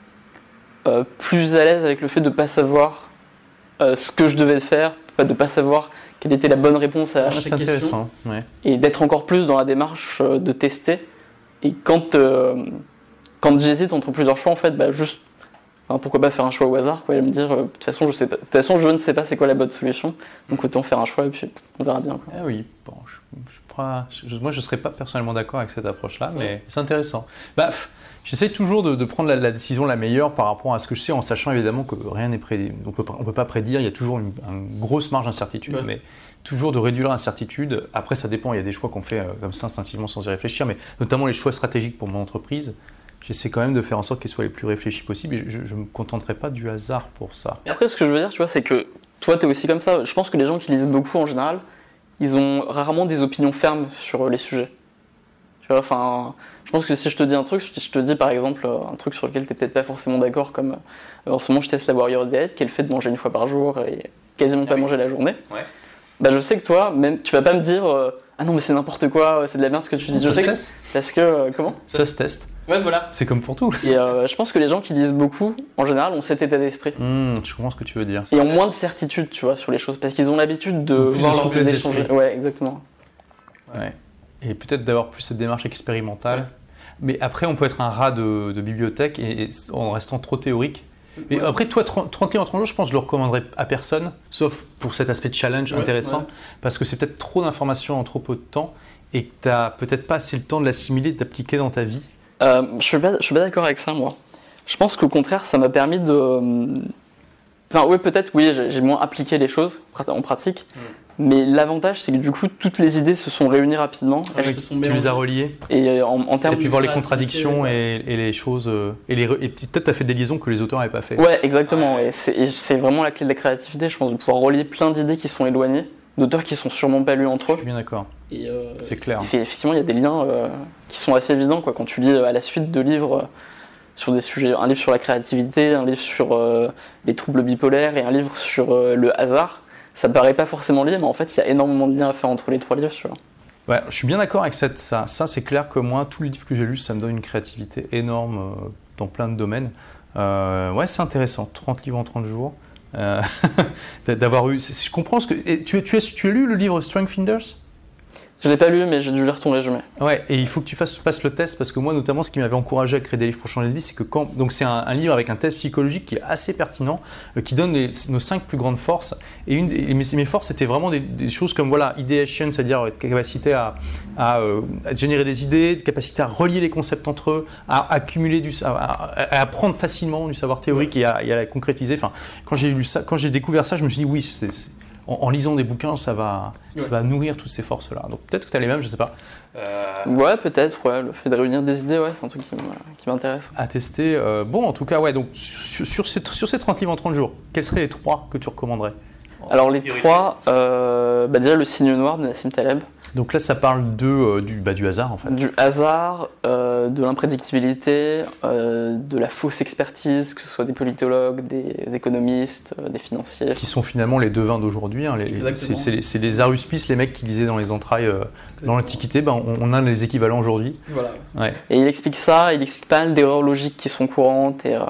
euh, plus à l'aise avec le fait de ne pas savoir euh, ce que je devais faire, de ne pas savoir quelle était la bonne réponse à Ah, chaque c'est question, intéressant. Ouais. et d'être encore plus dans la démarche euh, de tester. Et quand, euh, quand j'hésite entre plusieurs choix, en fait, bah, juste, enfin, pourquoi pas faire un choix au hasard, quoi, et me dire, euh, de toute façon, je sais pas, de toute façon, je ne sais pas c'est quoi la bonne solution, donc autant faire un choix et puis on verra bien, quoi. Ah oui, bon, je, je, crois- je- moi je ne serais pas personnellement d'accord avec cette approche-là, mais c'est intéressant. Bah, pff, j'essaie toujours de, de prendre la, la décision la meilleure par rapport à ce que je sais, en sachant évidemment que rien n'est prédit. On peut, pas- on peut pas prédire, il y a toujours une, une grosse marge d'incertitude, Ouais. mais toujours de réduire l'incertitude. Après, ça dépend, il y a des choix qu'on fait euh, comme ça instinctivement sans y réfléchir, mais notamment les choix stratégiques pour mon entreprise. J'essaie quand même de faire en sorte qu'ils soient les plus réfléchis possibles et je ne me contenterai pas du hasard pour ça. Et après, ce que je veux dire, tu vois, c'est que toi, t'es aussi comme ça. Je pense que les gens qui lisent beaucoup, en général, ils ont rarement des opinions fermes sur les sujets. Tu vois, enfin, je pense que si je te dis un truc, si je te dis par exemple un truc sur lequel t'es peut-être pas forcément d'accord, comme euh, en ce moment je teste la Warrior Diet, qui est le fait de manger une fois par jour et quasiment pas oui. manger la journée. Ouais. Bah, je sais que toi, même, tu vas pas me dire euh, ah non mais c'est n'importe quoi, c'est de la merde ce que tu dis. Je Ça sais se que teste. parce que euh, comment Ça se teste. Ouais, voilà. C'est comme pour tout. Et euh, je pense que les gens qui lisent beaucoup, en général, ont cet état d'esprit. Hmm, je comprends ce que tu veux dire. Et ont moins de certitude, tu vois, sur les choses, parce qu'ils ont l'habitude de Donc, plus voir de leurs souplesse idées d'esprit. changer. Ouais, exactement. Ouais. Et peut-être d'avoir plus cette démarche expérimentale. Ouais. Mais après, on peut être un rat de, de bibliothèque et, et en restant trop théorique. Mais Ouais. après, toi, trente livres en trente jours, je pense que je le recommanderais à personne, sauf pour cet aspect de challenge Ouais, intéressant, ouais. parce que c'est peut-être trop d'informations en trop peu de temps et que tu n'as peut-être pas assez le temps de l'assimiler, de t'appliquer dans ta vie. Euh, je suis pas, je suis pas d'accord avec ça, moi. Je pense qu'au contraire, ça m'a permis de. euh, Enfin, oui, peut-être, oui, j'ai j'ai moins appliqué les choses prat- en pratique. Mais l'avantage, c'est que du coup, toutes les idées se sont réunies rapidement. Elles Elles- se sont Tu mélangées. les as reliés, Et euh, en, en tu termes as pu voir les créativité, contradictions ouais. et, et les choses. euh, Et, les, re- et peut-être tu as fait des liaisons que les auteurs n'avaient pas fait. Ouais, exactement. Et c'est et c'est vraiment la clé de la créativité, je pense, de pouvoir relier plein d'idées qui sont éloignées, d'auteurs qui sont sûrement pas lus entre Je eux. suis bien d'accord, Et, euh, c'est clair. Et fait- effectivement, il y a des liens euh, qui sont assez évidents, quoi. Quand tu lis euh, à la suite de livres euh, sur des sujets, un livre sur la créativité, un livre sur euh, les troubles bipolaires et un livre sur euh, le hasard, ça paraît pas forcément lié, mais en fait, il y a énormément de liens à faire entre les trois livres, tu vois. Ouais, je suis bien d'accord avec cette, ça. Ça, c'est clair que moi, tous les livres que j'ai lus, ça me donne une créativité énorme euh, dans plein de domaines. Euh, ouais, c'est intéressant. trente livres en trente jours. Euh, d'avoir eu. c'est- Je comprends ce que. Et tu, tu, as, tu as lu le livre Strength Finders ? Je l'ai pas lu, mais j'ai dû lire ton résumé. Ouais, et il faut que tu fasses, passes le test parce que moi, notamment, ce qui m'avait encouragé à créer des livres pour changer de vie, c'est que quand. Donc, c'est un, un livre avec un test psychologique qui est assez pertinent, euh, qui donne les- nos cinq plus grandes forces. Et une des- mes, mes forces, c'était vraiment des, des choses comme voilà, ideation, c'est-à-dire être capacité à, à, euh, à générer des idées, capacité à relier les concepts entre eux, à accumuler du. à, à- à apprendre facilement du savoir théorique et à, et à la concrétiser. Enfin, quand j'ai lu ça, quand j'ai découvert ça, je me suis dit oui, c'est. c'est- En, en lisant des bouquins, ça va, ça Ouais. va nourrir toutes ces forces-là. Donc peut-être que tu as les mêmes, je sais pas. Ouais, peut-être, ouais. Le fait de réunir des idées, ouais, c'est un truc qui m'- qui m'intéresse. À tester. Euh, bon, en tout cas, ouais, donc sur, sur ces, sur ces trente livres en trente jours, quels seraient les trois que tu recommanderais ? Alors, les trois, euh, bah déjà, Le Signe Noir de Nassim Taleb. Donc là, ça parle de, euh, du, bah, du hasard, en fait. Du hasard, euh, de l'imprédictibilité, euh, de la fausse expertise, que ce soit des politologues, des économistes, euh, des financiers. Qui sont finalement les devins d'aujourd'hui. Hein, les- Exactement. c'est, c'est les, c'est les aruspices, les mecs qui lisaient dans les entrailles euh, dans l'Antiquité. Ben, on, on a les équivalents aujourd'hui. Voilà. Ouais. Et il explique ça, il explique pas mal d'erreurs logiques qui sont courantes. Et, euh,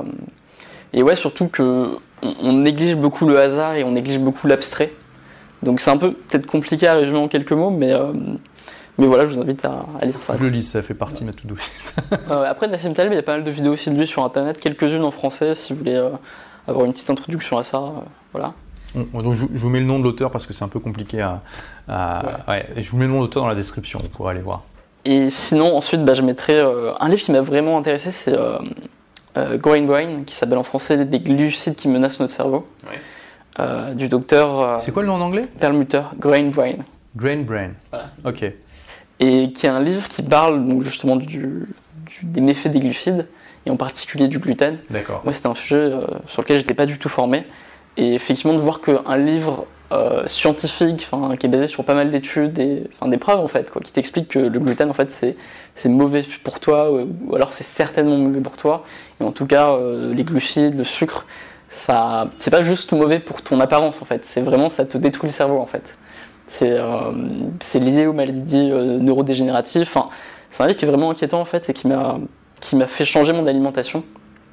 et ouais, surtout que on, on néglige beaucoup le hasard et on néglige beaucoup l'abstrait. Donc c'est un peu peut-être compliqué à résumer en quelques mots, mais, euh, mais voilà, je vous invite à, à lire ça. Je le lis, ça fait partie de ma to-do list. Euh, après, Nassim Taleb, il y a pas mal de vidéos aussi de lui sur internet, quelques-unes en français si vous voulez euh, avoir une petite introduction à ça. euh, voilà. On- donc je, je vous mets le nom de l'auteur parce que c'est un peu compliqué à. à- ouais, et je vous mets le nom de l'auteur dans la description, vous pourrez aller voir. Et sinon, ensuite, bah, je mettrai euh, un livre qui m'a vraiment intéressé, c'est euh, euh, Brain Brain, qui s'appelle en français Des glucides qui menacent notre cerveau, Ouais. euh, du docteur euh, C'est quoi le nom en anglais ? Perlmutter, Brain Brain. Grain Brain. Voilà. Ok. Et qui est un livre qui parle donc, justement du, du- des méfaits des glucides, et en particulier du gluten. D'accord. Moi, c'était un sujet euh, sur lequel j'étais pas du tout formé. Et effectivement, de voir qu'un livre euh, scientifique, enfin, qui est basé sur pas mal d'études et enfin, des preuves en fait, quoi, qui t'explique que le gluten en fait c'est, c'est mauvais pour toi ou, ou alors c'est certainement mauvais pour toi. Et en tout cas, euh, les glucides, le sucre, ça, c'est pas juste mauvais pour ton apparence en fait, c'est vraiment ça te détruit le cerveau en fait. C'est, euh, c'est lié aux maladies euh, neurodégénératives. Enfin, c'est un livre qui est vraiment inquiétant en fait et qui m'a, qui m'a fait changer mon alimentation.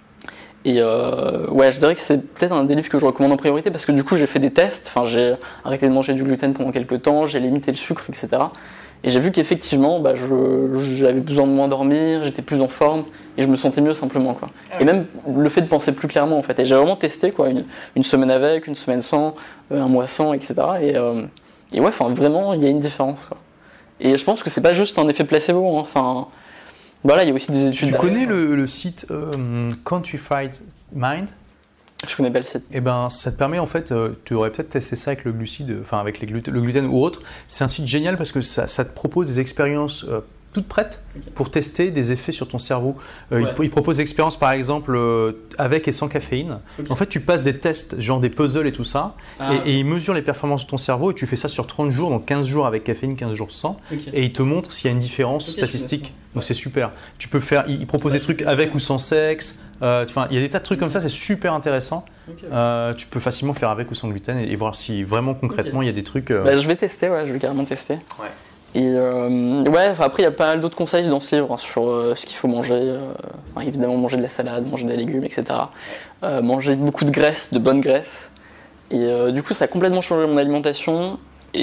Et euh, ouais, je dirais que c'est peut-être un des livres que je recommande en priorité parce que du coup j'ai fait des tests. Enfin, j'ai arrêté de manger du gluten pendant quelques temps, j'ai limité le sucre, et cetera. Et j'ai vu qu'effectivement, bah, je, j'avais besoin de moins dormir, j'étais plus en forme et je me sentais mieux simplement, quoi. Ah oui. Et même le fait de penser plus clairement en fait. Et j'ai vraiment testé quoi, une, une semaine avec, une semaine sans, euh, un mois sans, et cetera. Et, euh, et ouais, enfin vraiment, il y a une différence, quoi. Et je pense que c'est pas juste un effet placebo. Hein. Enfin, voilà, il y a aussi des études. Tu connais le, le site euh, Quantified Mind? Je connais pas le site. Eh ben, ça te permet en fait, euh, tu aurais peut-être testé ça avec le glucide, enfin avec les gluten, le gluten ou autre. C'est un site génial parce que ça, ça te propose des expériences euh, toutes prêtes okay. pour tester des effets sur ton cerveau. Euh, ouais. il, il propose des expériences par exemple euh, avec et sans caféine. Okay. En fait, tu passes des tests, genre des puzzles et tout ça, ah, et, okay. et il mesure les performances de ton cerveau et tu fais ça sur trente jours, donc quinze jours avec caféine, quinze jours sans, okay. et il te montre s'il y a une différence okay, statistique. Donc ouais. c'est super. Tu peux faire, il, il propose ouais, des trucs avec ou sans sexe. Euh, il y a des tas de trucs comme ça, c'est super intéressant. Okay, okay. Euh, tu peux facilement faire avec ou sans gluten et, et voir si vraiment concrètement okay. il y a des trucs. Euh... Bah, je vais tester, ouais, je vais carrément tester. Ouais. Et euh, ouais, après il y a pas mal d'autres conseils dans ce livre hein, sur euh, ce qu'il faut manger. Euh, enfin, évidemment manger de la salade, manger des légumes, et cetera. Euh, manger beaucoup de graisse, de bonne graisse. Et euh, du coup ça a complètement changé mon alimentation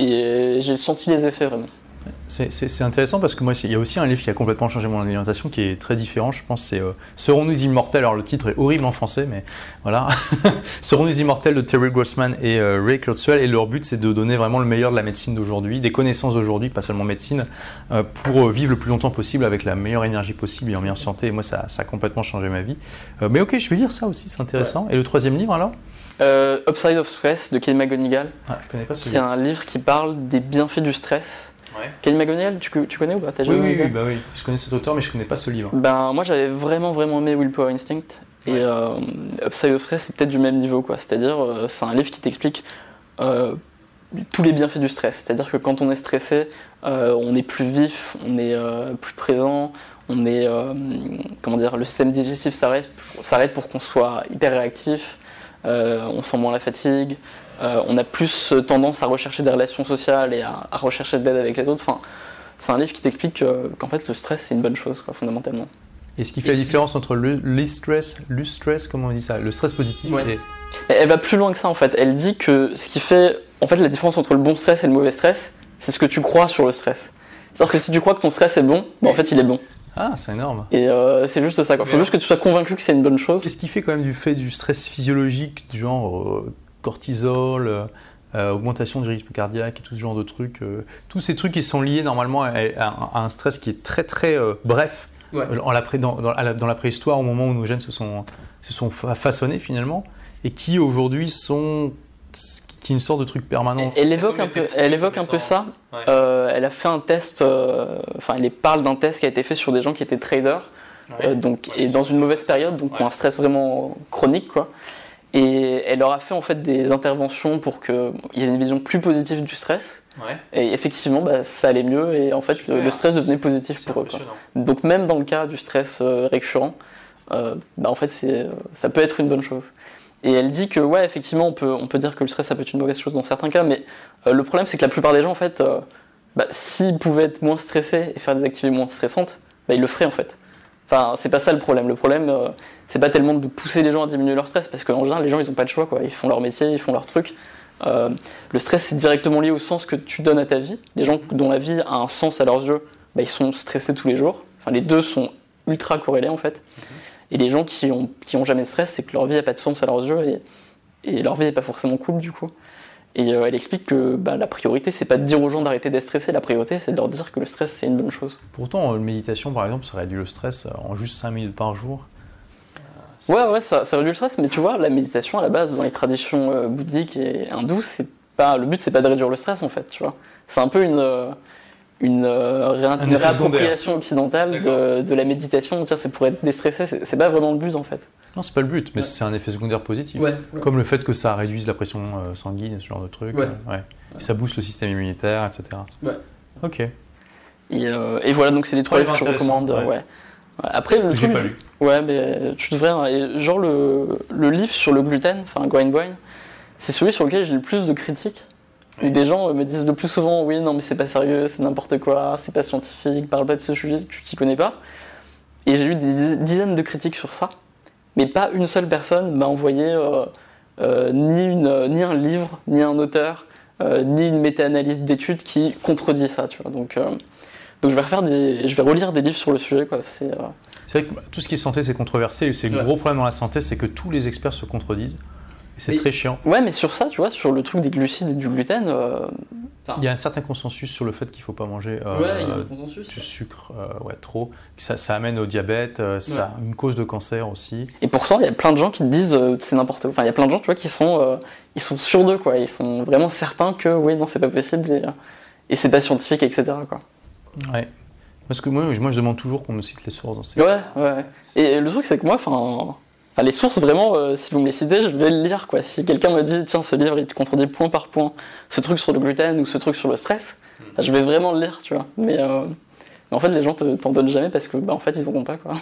et j'ai senti les effets vraiment. C'est, c'est, c'est intéressant parce que moi, il y a aussi un livre qui a complètement changé mon alimentation qui est très différent. Je pense c'est euh, Serons-nous immortels? Alors le titre est horrible en français, mais voilà. Serons-nous immortels de Terry Grossman et euh, Ray Kurzweil. Et leur but, c'est de donner vraiment le meilleur de la médecine d'aujourd'hui, des connaissances d'aujourd'hui, pas seulement médecine, euh, pour vivre le plus longtemps possible avec la meilleure énergie possible et en meilleure santé. Et moi, ça, ça a complètement changé ma vie. Euh, mais ok, je vais lire ça aussi, c'est intéressant. Ouais. Et le troisième livre alors? euh, Upside of Stress de Kelly McGonigal. Ah, je connais pas ce qui est un livre qui parle des bienfaits du stress. Ouais. Kelly McGonigal, tu, tu connais ou pas? T'as oui, oui, oui, bah oui, je connais cet auteur, mais je connais pas ce livre. Ben, moi, j'avais vraiment, vraiment aimé Willpower Instinct. Et ouais. euh, Upside of Stress, c'est peut-être du même niveau, quoi. C'est-à-dire, euh, c'est un livre qui t'explique euh, tous les bienfaits du stress. C'est-à-dire que quand on est stressé, euh, on est plus vif, on est euh, plus présent, on est, euh, comment dire, le système digestif s'arrête, s'arrête pour qu'on soit hyper réactif, euh, on sent moins la fatigue. Euh, on a plus tendance à rechercher des relations sociales et à, à rechercher de l'aide avec les autres. Enfin, c'est un livre qui t'explique que, qu'en fait le stress c'est une bonne chose, quoi, fondamentalement. Et ce qui fait et la différence entre le, le stress, le stress, comment on dit ça, le stress positif ouais. et... Elle va plus loin que ça en fait. Elle dit que ce qui fait en fait la différence entre le bon stress et le mauvais stress, c'est ce que tu crois sur le stress. C'est-à-dire que si tu crois que ton stress est bon, bah, en fait il est bon. Ah, c'est énorme. Et euh, c'est juste ça, quoi. Faut juste que tu sois convaincu que c'est une bonne chose. Qu'est-ce qui fait quand même du fait du stress physiologique, du genre euh, cortisol, euh, augmentation du rythme cardiaque et tout ce genre de trucs, euh, tous ces trucs qui sont liés normalement à, à, à un stress qui est très très euh, bref ouais. en la pré, dans, dans, la, dans la préhistoire, au moment où nos gènes se sont, se sont façonnés finalement, et qui aujourd'hui sont qui est une sorte de truc permanent. Elle, elle évoque un peu, elle évoque un peu ça. Ouais. Euh, elle a fait un test, euh, enfin elle parle d'un test qui a été fait sur des gens qui étaient traders, ouais. euh, donc ouais, et dans une mauvaise période, donc ouais. pour un stress vraiment chronique, quoi. Et elle leur a fait en fait des interventions pour qu'il y ait une vision plus positive du stress. Ouais. Et effectivement, bah, ça allait mieux et en fait le, le stress devenait positif c'est pour eux. Quoi. Donc même dans le cas du stress euh, récurrent, euh, bah, en fait c'est, ça peut être une bonne chose. Et elle dit que ouais, effectivement, on peut, on peut dire que le stress ça peut être une mauvaise chose dans certains cas, mais euh, le problème c'est que la plupart des gens en fait, euh, bah, s'ils pouvaient être moins stressés et faire des activités moins stressantes, bah, ils le feraient en fait. Enfin, c'est pas ça le problème. Le problème, euh, c'est pas tellement de pousser les gens à diminuer leur stress, parce qu'en général, les gens, ils ont pas le choix, quoi. Ils font leur métier, ils font leur truc. Euh, le stress, c'est directement lié au sens que tu donnes à ta vie. Les gens dont la vie a un sens à leurs yeux, bah, ils sont stressés tous les jours. Enfin, les deux sont ultra corrélés, en fait. Mm-hmm. Et les gens qui ont, qui ont jamais de stress, c'est que leur vie a pas de sens à leurs yeux, et, et leur vie est pas forcément cool, du coup. Et euh, elle explique que bah, la priorité, c'est pas de dire aux gens d'arrêter d'être stressés, la priorité, c'est de leur dire que le stress, c'est une bonne chose. Pourtant, la méditation, par exemple, ça réduit le stress en juste cinq minutes par jour. Euh, ouais, ouais, ça, ça réduit le stress, mais tu vois, la méditation, à la base, dans les traditions euh, bouddhiques et hindoues, c'est pas, le but, c'est pas de réduire le stress, en fait, tu vois. C'est un peu une, euh, une, euh, réin- Un une effet réappropriation occidentale de, de la méditation. Tiens, c'est pour être déstressé, c'est, c'est pas vraiment le but en fait. Non, c'est pas le but, mais Ouais. c'est un effet secondaire positif. Ouais, ouais. Comme le fait que ça réduise la pression euh, sanguine, ce genre de truc. Ouais. euh, ouais. Et ça booste le système immunitaire, et cetera. Ouais. Ok. Et, euh, et voilà, donc c'est les trois Ouais, livres que je intéressant, recommande. ouais. Ouais. Ouais. Après, le Que j'ai truc- pas lu. Ouais, mais tu devrais. Hein, et genre le, le livre sur le gluten, enfin Grain Brain, c'est celui sur lequel j'ai le plus de critiques. Où des gens euh, me disent le plus souvent, oui, non, mais c'est pas sérieux, c'est n'importe quoi, c'est pas scientifique, parle pas de ce sujet, tu t'y connais pas. Et j'ai eu des dizaines de critiques sur ça, mais pas une seule personne m'a envoyé euh, euh, ni, une, euh, ni un livre, ni un auteur, euh, ni une méta-analyse d'études qui contredit ça, tu vois. Donc, euh, donc je vais refaire des, je vais relire des livres sur le sujet, quoi. C'est, euh, C'est vrai que tout ce qui est santé, c'est controversé. Et c'est le Ouais. gros problème dans la santé, c'est que tous les experts se contredisent. Et c'est Mais- très chiant. Ouais, mais sur ça, tu vois, sur le truc des glucides et du gluten, euh, Enfin, Il y a un certain consensus sur le fait qu'il ne faut pas manger euh, ouais, il y a un consensus. du sucre euh, ouais, trop. Que Ça, ça amène au diabète, euh, ça a une cause de cancer aussi. et pourtant, il y a plein de gens qui te disent euh, c'est n'importe quoi. Enfin, il y a plein de gens, tu vois, qui sont, euh, ils sont sûrs d'eux, quoi. Ils sont vraiment certains que oui, non, c'est pas possible et, euh, et c'est pas scientifique, et cetera, quoi. Ouais. Parce que moi, moi, je demande toujours qu'on me cite les sources dans ces Ouais, ouais. Et le truc, c'est que moi, enfin. Enfin, les sources, vraiment, euh, si vous me les citez, je vais le lire, quoi. Si quelqu'un me dit, tiens, ce livre, il te contredit point par point ce truc sur le gluten ou ce truc sur le stress, bah, je vais vraiment le lire, tu vois. Mais, euh, mais en fait, les gens te, t'en donnent jamais parce que, bah, en fait, ils en ont pas, quoi.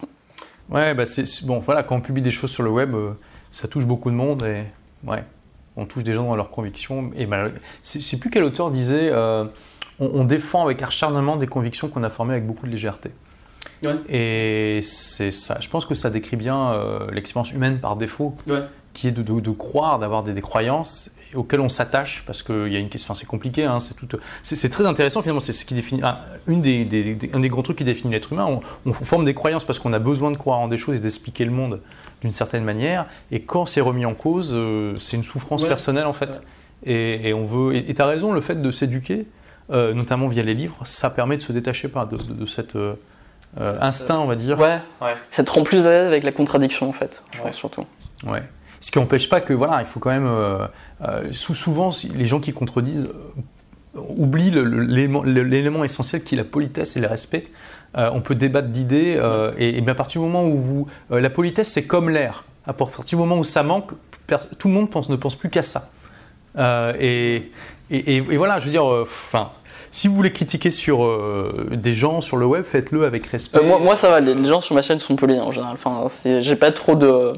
Ouais, bah c'est c'est- bon, voilà, quand on publie des choses sur le web, euh, ça touche beaucoup de monde et ouais, on touche des gens dans leurs convictions. Et mal- c'est- je sais plus quel auteur disait, euh, on, on défend avec acharnement des convictions qu'on a formées avec beaucoup de légèreté. Ouais. Et c'est ça. Je pense que ça décrit bien euh, l'expérience humaine par défaut, Ouais. qui est de, de- de croire, d'avoir des, des croyances auxquelles on s'attache, parce qu'il y a une question, enfin, c'est compliqué, hein, c'est, tout, c'est, c'est très intéressant finalement, c'est ce qui définit, ah, une des, des, des- un des grands trucs qui définit l'être humain, on, on forme des croyances parce qu'on a besoin de croire en des choses et d'expliquer le monde d'une certaine manière, et quand c'est remis en cause, euh, c'est une souffrance Ouais. personnelle en fait, Ouais. et, et on veut, et tu as raison, le fait de s'éduquer, euh, notamment via les livres, ça permet de se détacher par de, de, de cet euh, euh, instinct, on va dire. Ouais. Ouais. Ça te rend plus à l'aise avec la contradiction, en fait, je Ouais. pense surtout. Ouais. Ce qui n'empêche pas que, voilà, il faut quand même. Euh, euh, sou- souvent, si- les gens qui contredisent euh, oublient le- le- l'élément, le- l'élément essentiel qui est la politesse et le respect. Euh, on peut débattre d'idées, euh, et, et bien à partir du moment où vous. Euh, la politesse, c'est comme l'air. À partir du moment où ça manque, pers- tout le monde pense, ne pense plus qu'à ça. Euh, et, et, et- et voilà, je veux dire, enfin. Si vous voulez critiquer sur euh, des gens sur le web, faites-le avec respect. Euh, moi, moi, ça va, les, les gens sur ma chaîne sont polis en général. Enfin, c'est, j'ai pas trop de,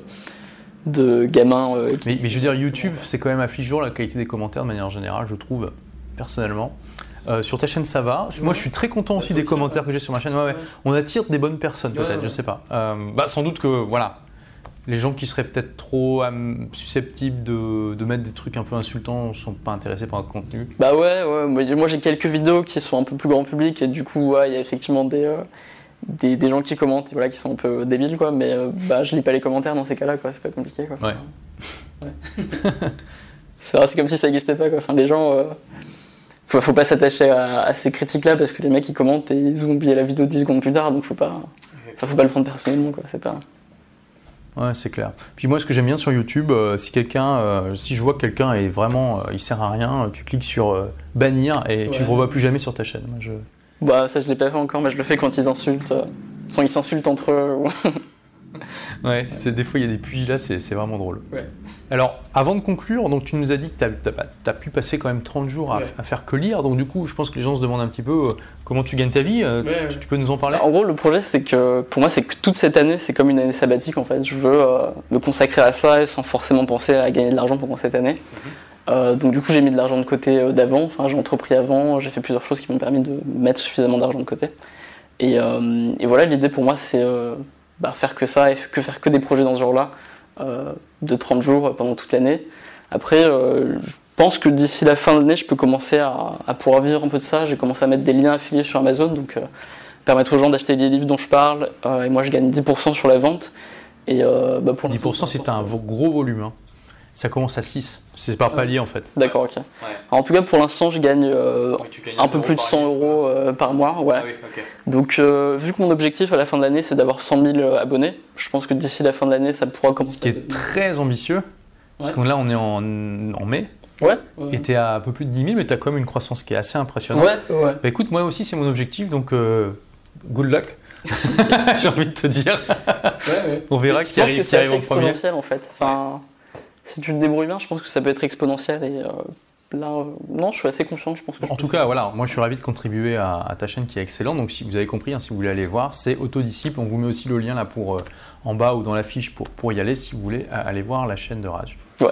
de gamins euh, qui. Mais, mais je veux dire, YouTube, c'est quand même affligeant la qualité des commentaires de manière générale, je trouve, personnellement. Euh, sur ta chaîne, ça va. Moi, je suis très content aussi toi des aussi, commentaires ouais. que j'ai sur ma chaîne. Ouais, ouais. Ouais. On attire des bonnes personnes, Ouais, peut-être, ouais. je sais pas. Euh, bah, sans doute que, voilà, les gens qui seraient peut-être trop euh, susceptibles de, de mettre des trucs un peu insultants ne sont pas intéressés par notre contenu. Bah ouais, ouais. Moi, moi, j'ai quelques vidéos qui sont un peu plus grand public et du coup, ouais, il y a effectivement des, euh, des, des gens qui commentent, et voilà, qui sont un peu débiles, quoi. Mais euh, bah, je lis pas les commentaires dans ces cas-là, quoi. C'est pas compliqué, quoi. Ouais. C'est vrai, c'est comme si ça n'existait pas, quoi. Enfin, les gens. Euh, faut, faut pas s'attacher à, à ces critiques-là parce que les mecs ils commentent et ils ont oublié la vidéo dix secondes plus tard, donc faut pas. Enfin, faut pas le prendre personnellement, quoi. C'est pas. Ouais, c'est clair. Puis moi, ce que j'aime bien sur YouTube, euh, si quelqu'un, euh, si je vois que quelqu'un est vraiment, euh, il sert à rien, tu cliques sur euh, bannir et tu Ouais. le revois plus jamais sur ta chaîne. Moi, je... Bah, ça, je l'ai pas fait encore, mais je le fais quand ils insultent. euh, Quand ils s'insultent entre eux. ou- Ouais, c'est, des fois il y a des pugilats, c'est, c'est vraiment drôle. Ouais. Alors, avant de conclure, donc tu nous as dit que tu as pu passer quand même trente jours à, Ouais. à faire que lire, donc du coup, je pense que les gens se demandent un petit peu euh, comment tu gagnes ta vie. euh, Ouais, ouais. tu, tu peux nous en parler? En gros, le projet, c'est que pour moi, c'est que toute cette année, c'est comme une année sabbatique en fait. Je veux euh, me consacrer à ça sans forcément penser à gagner de l'argent pendant cette année. Euh, donc, du coup, j'ai mis de l'argent de côté euh, d'avant. Enfin, j'ai entrepris avant, j'ai fait plusieurs choses qui m'ont permis de mettre suffisamment d'argent de côté. Et, euh, et voilà, l'idée pour moi, c'est euh, bah, faire que ça et que faire que des projets dans ce genre-là euh, de trente jours euh, pendant toute l'année. Après, euh, je pense que d'ici la fin de l'année, je peux commencer à, à pouvoir vivre un peu de ça. J'ai commencé à mettre des liens affiliés sur Amazon, donc euh, permettre aux gens d'acheter les livres dont je parle. Euh, et moi, je gagne dix pour cent sur la vente. Et euh, bah, pour dix pour cent, c'est un vo- gros volume. Hein. Ça commence à six. C'est par palier en fait. D'accord, ok. Alors, en tout cas, pour l'instant, je gagne euh, un peu plus de cent euros euh, par mois. Ouais. Ah oui, ok. Donc, euh, vu que mon objectif à la fin de l'année, c'est d'avoir cent mille abonnés, je pense que d'ici la fin de l'année, ça pourra commencer. Ce qui est très ambitieux, parce Ouais. que là on est en, en mai. Ouais. ouais. Et tu es à un peu plus de dix mille, mais tu as quand même une croissance qui est assez impressionnante. Ouais, ouais. Bah, écoute, moi aussi, c'est mon objectif, donc euh, good luck. J'ai envie de te dire. Ouais, ouais. On verra qui arrive, qui arrive en premier. Je pense que c'est assez exponentiel en fait. Enfin, si tu te débrouilles bien, je pense que ça peut être exponentiel. Et euh, là, euh, non, je suis assez confiant. Je pense que en tout cas, voilà, moi je suis ravi de contribuer à, à ta chaîne qui est excellente. Donc, si vous avez compris, hein, si vous voulez aller voir, c'est Autodisciple. On vous met aussi le lien là pour euh, en bas ou dans la fiche pour, pour y aller si vous voulez aller voir la chaîne de Raj. Ouais.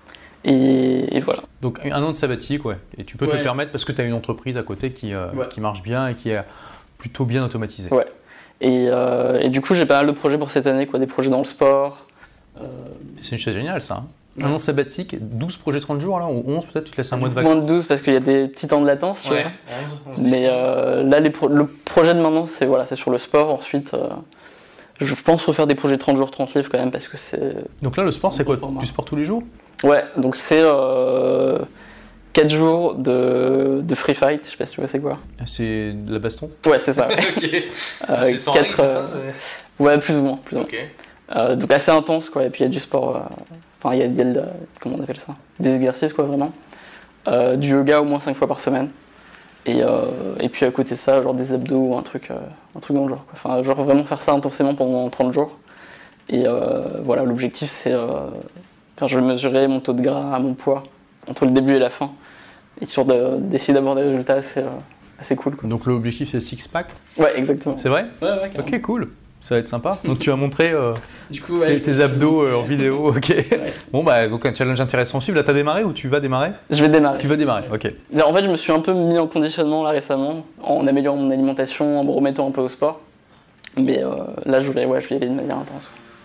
Et, et voilà. Donc, un an de sabbatique, ouais. Et tu peux ouais. te le permettre parce que tu as une entreprise à côté qui, euh, ouais. qui marche bien et qui est plutôt bien automatisée. Ouais. Et, euh, et du coup, j'ai pas mal de projets pour cette année, quoi, des projets dans le sport. Euh... C'est une chose géniale, ça. Hein. Ouais. Un an sabbatique, douze projets trente jours, là, ou onze peut-être, tu te laisses un mois de vacances. Moins de douze parce qu'il y a des petits temps de latence, tu ouais. vois. onze, onze, Mais euh, là, les pro- le projet de maintenant, c'est voilà, c'est sur le sport. Ensuite, euh, je pense refaire des projets trente jours, trente livres quand même, parce que c'est. Donc là, le sport, c'est, c'est quoi format. Du sport tous les jours? Ouais, donc c'est euh, quatre jours de, de free fight, je sais pas si tu vois c'est quoi. C'est de la baston? Ouais, c'est ça. Ouais. Ok. Euh, c'est sans quatre, règles, euh, ça c'est... Ouais, plus ou moins. Plus ou moins. Ok. Euh, donc assez intense, quoi. Et puis il y a du sport, euh, enfin il y a, y a de, comment on appelle ça, des exercices, quoi, vraiment. Euh, du yoga au moins cinq fois par semaine. Et, euh, et puis à côté de ça, genre des abdos ou un truc, euh, un truc dans le genre, quoi. Enfin, genre vraiment faire ça intensément pendant trente jours. Et euh, voilà, l'objectif c'est... Euh, Enfin, je vais mesurer mon taux de gras, mon poids, entre le début et la fin, et sur de, d'essayer d'avoir des résultats assez, euh, assez cool. Quoi. Donc l'objectif c'est six-pack? Ouais, exactement. C'est vrai? Ouais, ouais, carrément. Ok, cool. Ça va être sympa. Donc tu vas montrer euh, du coup, ouais, tes, tes abdos euh, en vidéo, ok. Ouais. Bon bah donc un challenge intéressant à suivre. Là t'as démarré ou tu vas démarrer? Je vais démarrer. Tu vas démarrer, ok. En fait je me suis un peu mis en conditionnement là récemment, en améliorant mon alimentation, en me remettant un peu au sport. Mais euh, là je vais, ouais, je vais y aller de manière intense.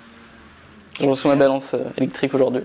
Je reçois ma balance euh, électrique aujourd'hui.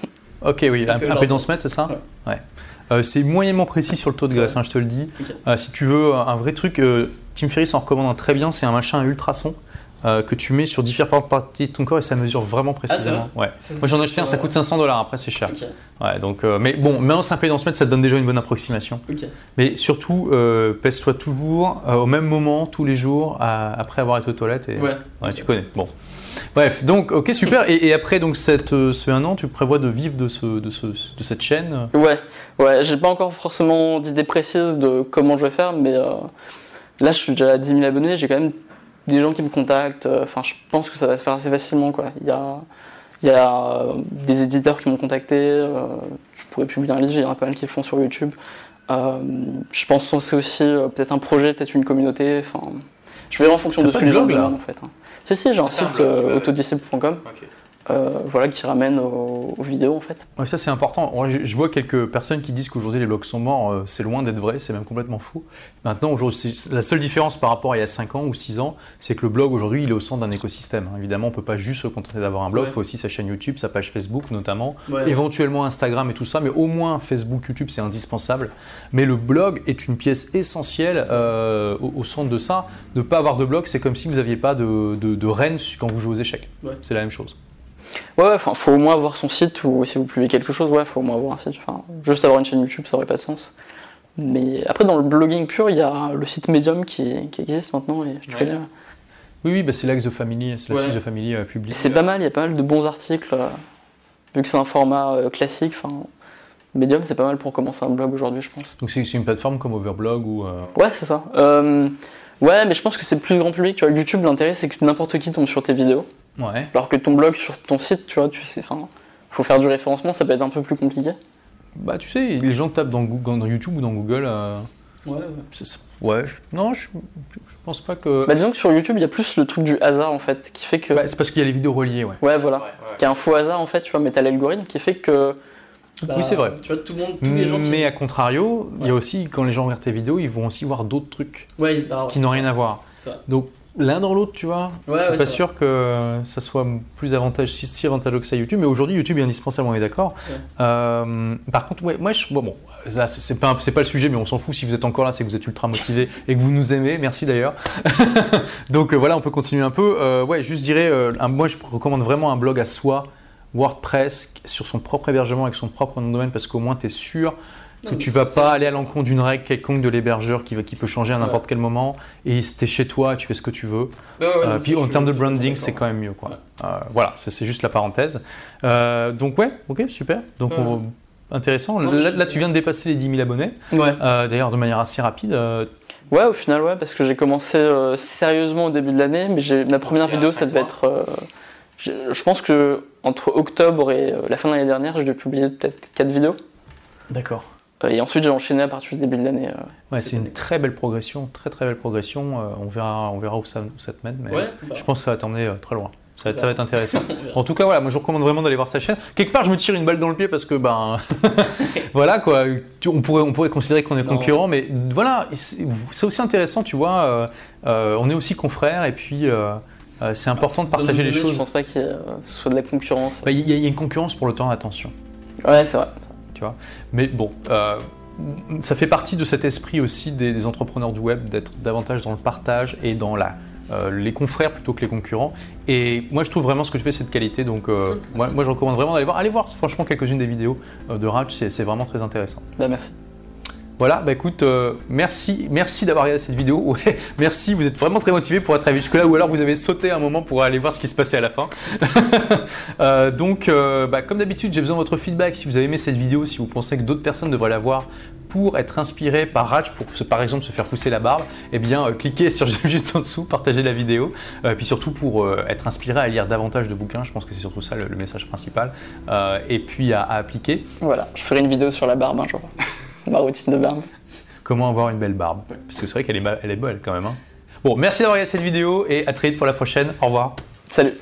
Ok, oui, impédance mètre, c'est ça? Ouais. ouais. Euh, c'est moyennement précis sur le taux de graisse, hein, je te le dis. Okay. Euh, si tu veux un vrai truc, euh, Tim Ferriss en recommande un très bien, c'est un machin à ultrasons euh, que tu mets sur différentes parties de ton corps et ça mesure vraiment précisément. Ah, ouais. Moi j'en ai acheté un, ça coûte cinq cents dollars, après c'est cher. Okay. Ouais, donc, euh, mais bon, maintenant c'est impédance mètre, ça te donne déjà une bonne approximation. Okay. Mais surtout, euh, pèse-toi toujours euh, au même moment, tous les jours, à, après avoir été aux toilettes. Et, ouais. ouais okay. Tu connais. Bon. Bref, donc ok, super. Et, et après donc cette, euh, ce un an, tu prévois de vivre de, ce, de, ce, de cette chaîne? Ouais, ouais. J'ai pas encore forcément d'idée précise de comment je vais faire, mais euh, là je suis déjà à dix mille abonnés, j'ai quand même des gens qui me contactent. Enfin, je pense que ça va se faire assez facilement, quoi. Il y a, il y a des éditeurs qui m'ont contacté. Euh, je pourrais publier un livre, il y en a pas mal qui le font sur YouTube. Euh, je pense que c'est aussi euh, peut-être un projet, peut-être une communauté. Enfin, je vais en fonction T'as de ce que les gens me demandent, en fait. Hein. Si, si, j'ai un ah, site un blog, euh, ouais. autodisciple point com. Okay. Euh, voilà, qui ramène aux, aux vidéos en fait. Ouais, ça c'est important. Je vois quelques personnes qui disent qu'aujourd'hui les blogs sont morts, euh, c'est loin d'être vrai, c'est même complètement faux. Maintenant, aujourd'hui, la seule différence par rapport à il y a cinq ans ou six ans, c'est que le blog aujourd'hui il est au centre d'un écosystème. Évidemment, on ne peut pas juste se contenter d'avoir un blog, il ouais. faut aussi sa chaîne YouTube, sa page Facebook notamment, ouais, éventuellement Instagram et tout ça, mais au moins Facebook, YouTube c'est indispensable. Mais le blog est une pièce essentielle euh, au, au centre de ça. Ne pas avoir de blog, c'est comme si vous n'aviez pas de, de, de reine quand vous jouez aux échecs. Ouais. C'est la même chose. Ouais, ouais, enfin, faut au moins avoir son site ou si vous publiez quelque chose, ouais, faut au moins avoir un site. Enfin, juste avoir une chaîne YouTube, ça aurait pas de sens. Mais après, dans le blogging pur, il y a le site Medium qui, qui existe maintenant et je ouais. connais. Oui, oui, bah c'est là que The Family, c'est là que The Family euh, publie. C'est pas mal, il y a pas mal de bons articles. Euh, vu que c'est un format euh, classique, enfin, Medium, c'est pas mal pour commencer un blog aujourd'hui, je pense. Donc c'est, c'est une plateforme comme Overblog ou. Euh... Ouais, c'est ça. Euh, ouais, mais je pense que c'est plus grand public. Tu vois, YouTube, l'intérêt, c'est que n'importe qui tombe sur tes vidéos. Ouais. Alors que ton blog sur ton site, tu vois, tu sais, enfin, faut faire du référencement, ça peut être un peu plus compliqué. Bah, tu sais, les gens tapent dans, Google, dans YouTube ou dans Google. Euh... Ouais, ouais. C'est, ouais, non, je, je pense pas que. Bah, disons que sur YouTube, il y a plus le truc du hasard en fait, qui fait que. Bah, c'est parce qu'il y a les vidéos reliées, ouais. Ouais, voilà. Ouais, ouais. Qu'il y a un faux hasard en fait, tu vois, mais t'as l'algorithme qui fait que. Bah, oui, c'est vrai. Tu vois, tout le monde, tous les gens. Mais qui... à contrario, il ouais. y a aussi, quand les gens regardent tes vidéos, ils vont aussi voir d'autres trucs ouais, ils se barrent, qui n'ont rien à voir. Donc, l'un dans l'autre, tu vois, ouais, je suis ouais, pas sûr que ça soit plus avantageux, si, si avantageux que ça YouTube, mais aujourd'hui YouTube est indispensable, on est d'accord. Ouais. Euh, par contre, ouais, moi, je, bon, bon là, c'est, c'est, pas, c'est pas le sujet, mais on s'en fout, si vous êtes encore là, c'est que vous êtes ultra motivé et que vous nous aimez, merci d'ailleurs. Donc euh, voilà, on peut continuer un peu. Euh, ouais, juste dirais, euh, un, moi je recommande vraiment un blog à soi, WordPress, sur son propre hébergement avec son propre nom de domaine, parce qu'au moins tu es sûr que tu vas pas aller à l'encontre d'une règle quelconque de l'hébergeur qui, va, qui peut changer à n'importe ouais. quel moment, et t'es chez toi, tu fais ce que tu veux. Ouais, ouais, euh, puis en termes de branding, c'est quand même mieux, quoi. Ouais. Euh, voilà, ça, c'est juste la parenthèse. Euh, donc ouais, ok, super. Donc ouais. on, intéressant. Non, Là, je- là, tu viens de dépasser les dix mille abonnés, Ouais. euh, d'ailleurs de manière assez rapide. euh, Ouais, au final, ouais, parce que j'ai commencé euh, sérieusement au début de l'année, mais j'ai ma première Ok, à vidéo, cinq ça devait mois. être. euh, j'ai- je pense que entre octobre et euh, la fin de l'année dernière, j'ai dû publier peut-être quatre vidéos. D'accord. Euh, et ensuite, j'ai enchaîné à partir du début de l'année. euh. Ouais, c'est une très belle progression, très très belle progression. Euh, on verra, on verra où ça, où ça te mène, mais Ouais, bah. je pense que ça va t'emmener euh, très loin. Ça va, être- On ça va être intéressant. On verra. En tout cas, voilà, moi je vous recommande vraiment d'aller voir sa chaîne. Quelque part, je me tire une balle dans le pied parce que, ben, voilà quoi, tu- on pourrait, on pourrait considérer qu'on est Non. concurrents, mais voilà, c'est c'est aussi intéressant, tu vois. euh, euh, on est aussi confrères et puis euh, euh, c'est important de partager les Donne-nous des Je choses. pense pas qu'il y ait euh, soit de la concurrence. Bah, Il y, a- il y a une concurrence pour le temps d'attention. Ouais, c'est vrai. Tu vois. Mais bon, euh, ça fait partie de cet esprit aussi des, des entrepreneurs du web d'être davantage dans le partage et dans la, euh, les confrères plutôt que les concurrents. Et moi, je trouve vraiment ce que tu fais, c'est de qualité. Donc, euh, moi, moi, je recommande vraiment d'aller voir. Allez voir, franchement, quelques-unes des vidéos euh, de Raj, c'est c'est vraiment très intéressant. Bah, merci. Voilà, bah écoute, euh, merci, merci d'avoir regardé cette vidéo. Ouais, merci, vous êtes vraiment très motivé pour être arrivé jusque-là, ou alors vous avez sauté un moment pour aller voir ce qui se passait à la fin. Euh, donc, euh, bah, comme d'habitude, j'ai besoin de votre feedback. Si vous avez aimé cette vidéo, si vous pensez que d'autres personnes devraient la voir pour être inspirées par Raj, pour se- par exemple se faire pousser la barbe, eh bien, euh, cliquez sur j'aime juste en dessous, partagez la vidéo. Euh, puis surtout pour euh, être inspiré à lire davantage de bouquins, je pense que c'est surtout ça le, le message principal. Euh, et puis à, à appliquer. Voilà, je ferai une vidéo sur la barbe un jour. Ma routine de barbe. Comment avoir une belle barbe. Parce que c'est vrai qu'elle est, ma- elle est belle quand même. hein. Bon, merci d'avoir regardé cette vidéo et à très vite pour la prochaine. Au revoir. Salut.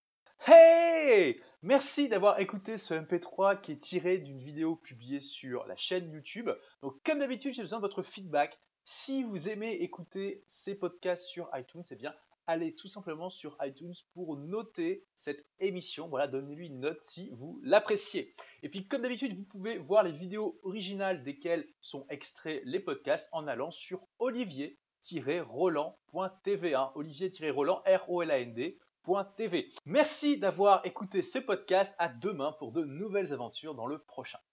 Hey! Merci d'avoir écouté ce M P trois qui est tiré d'une vidéo publiée sur la chaîne YouTube. Donc comme d'habitude, j'ai besoin de votre feedback. Si vous aimez écouter ces podcasts sur iTunes, eh bien allez tout simplement sur iTunes pour noter cette émission. Voilà, donnez-lui une note si vous l'appréciez. Et puis comme d'habitude, vous pouvez voir les vidéos originales desquelles sont extraits les podcasts en allant sur olivier tiret roland point t v. Hein, Olivier-Roland, R O L A N D. T V. Merci d'avoir écouté ce podcast. À demain pour de nouvelles aventures dans le prochain.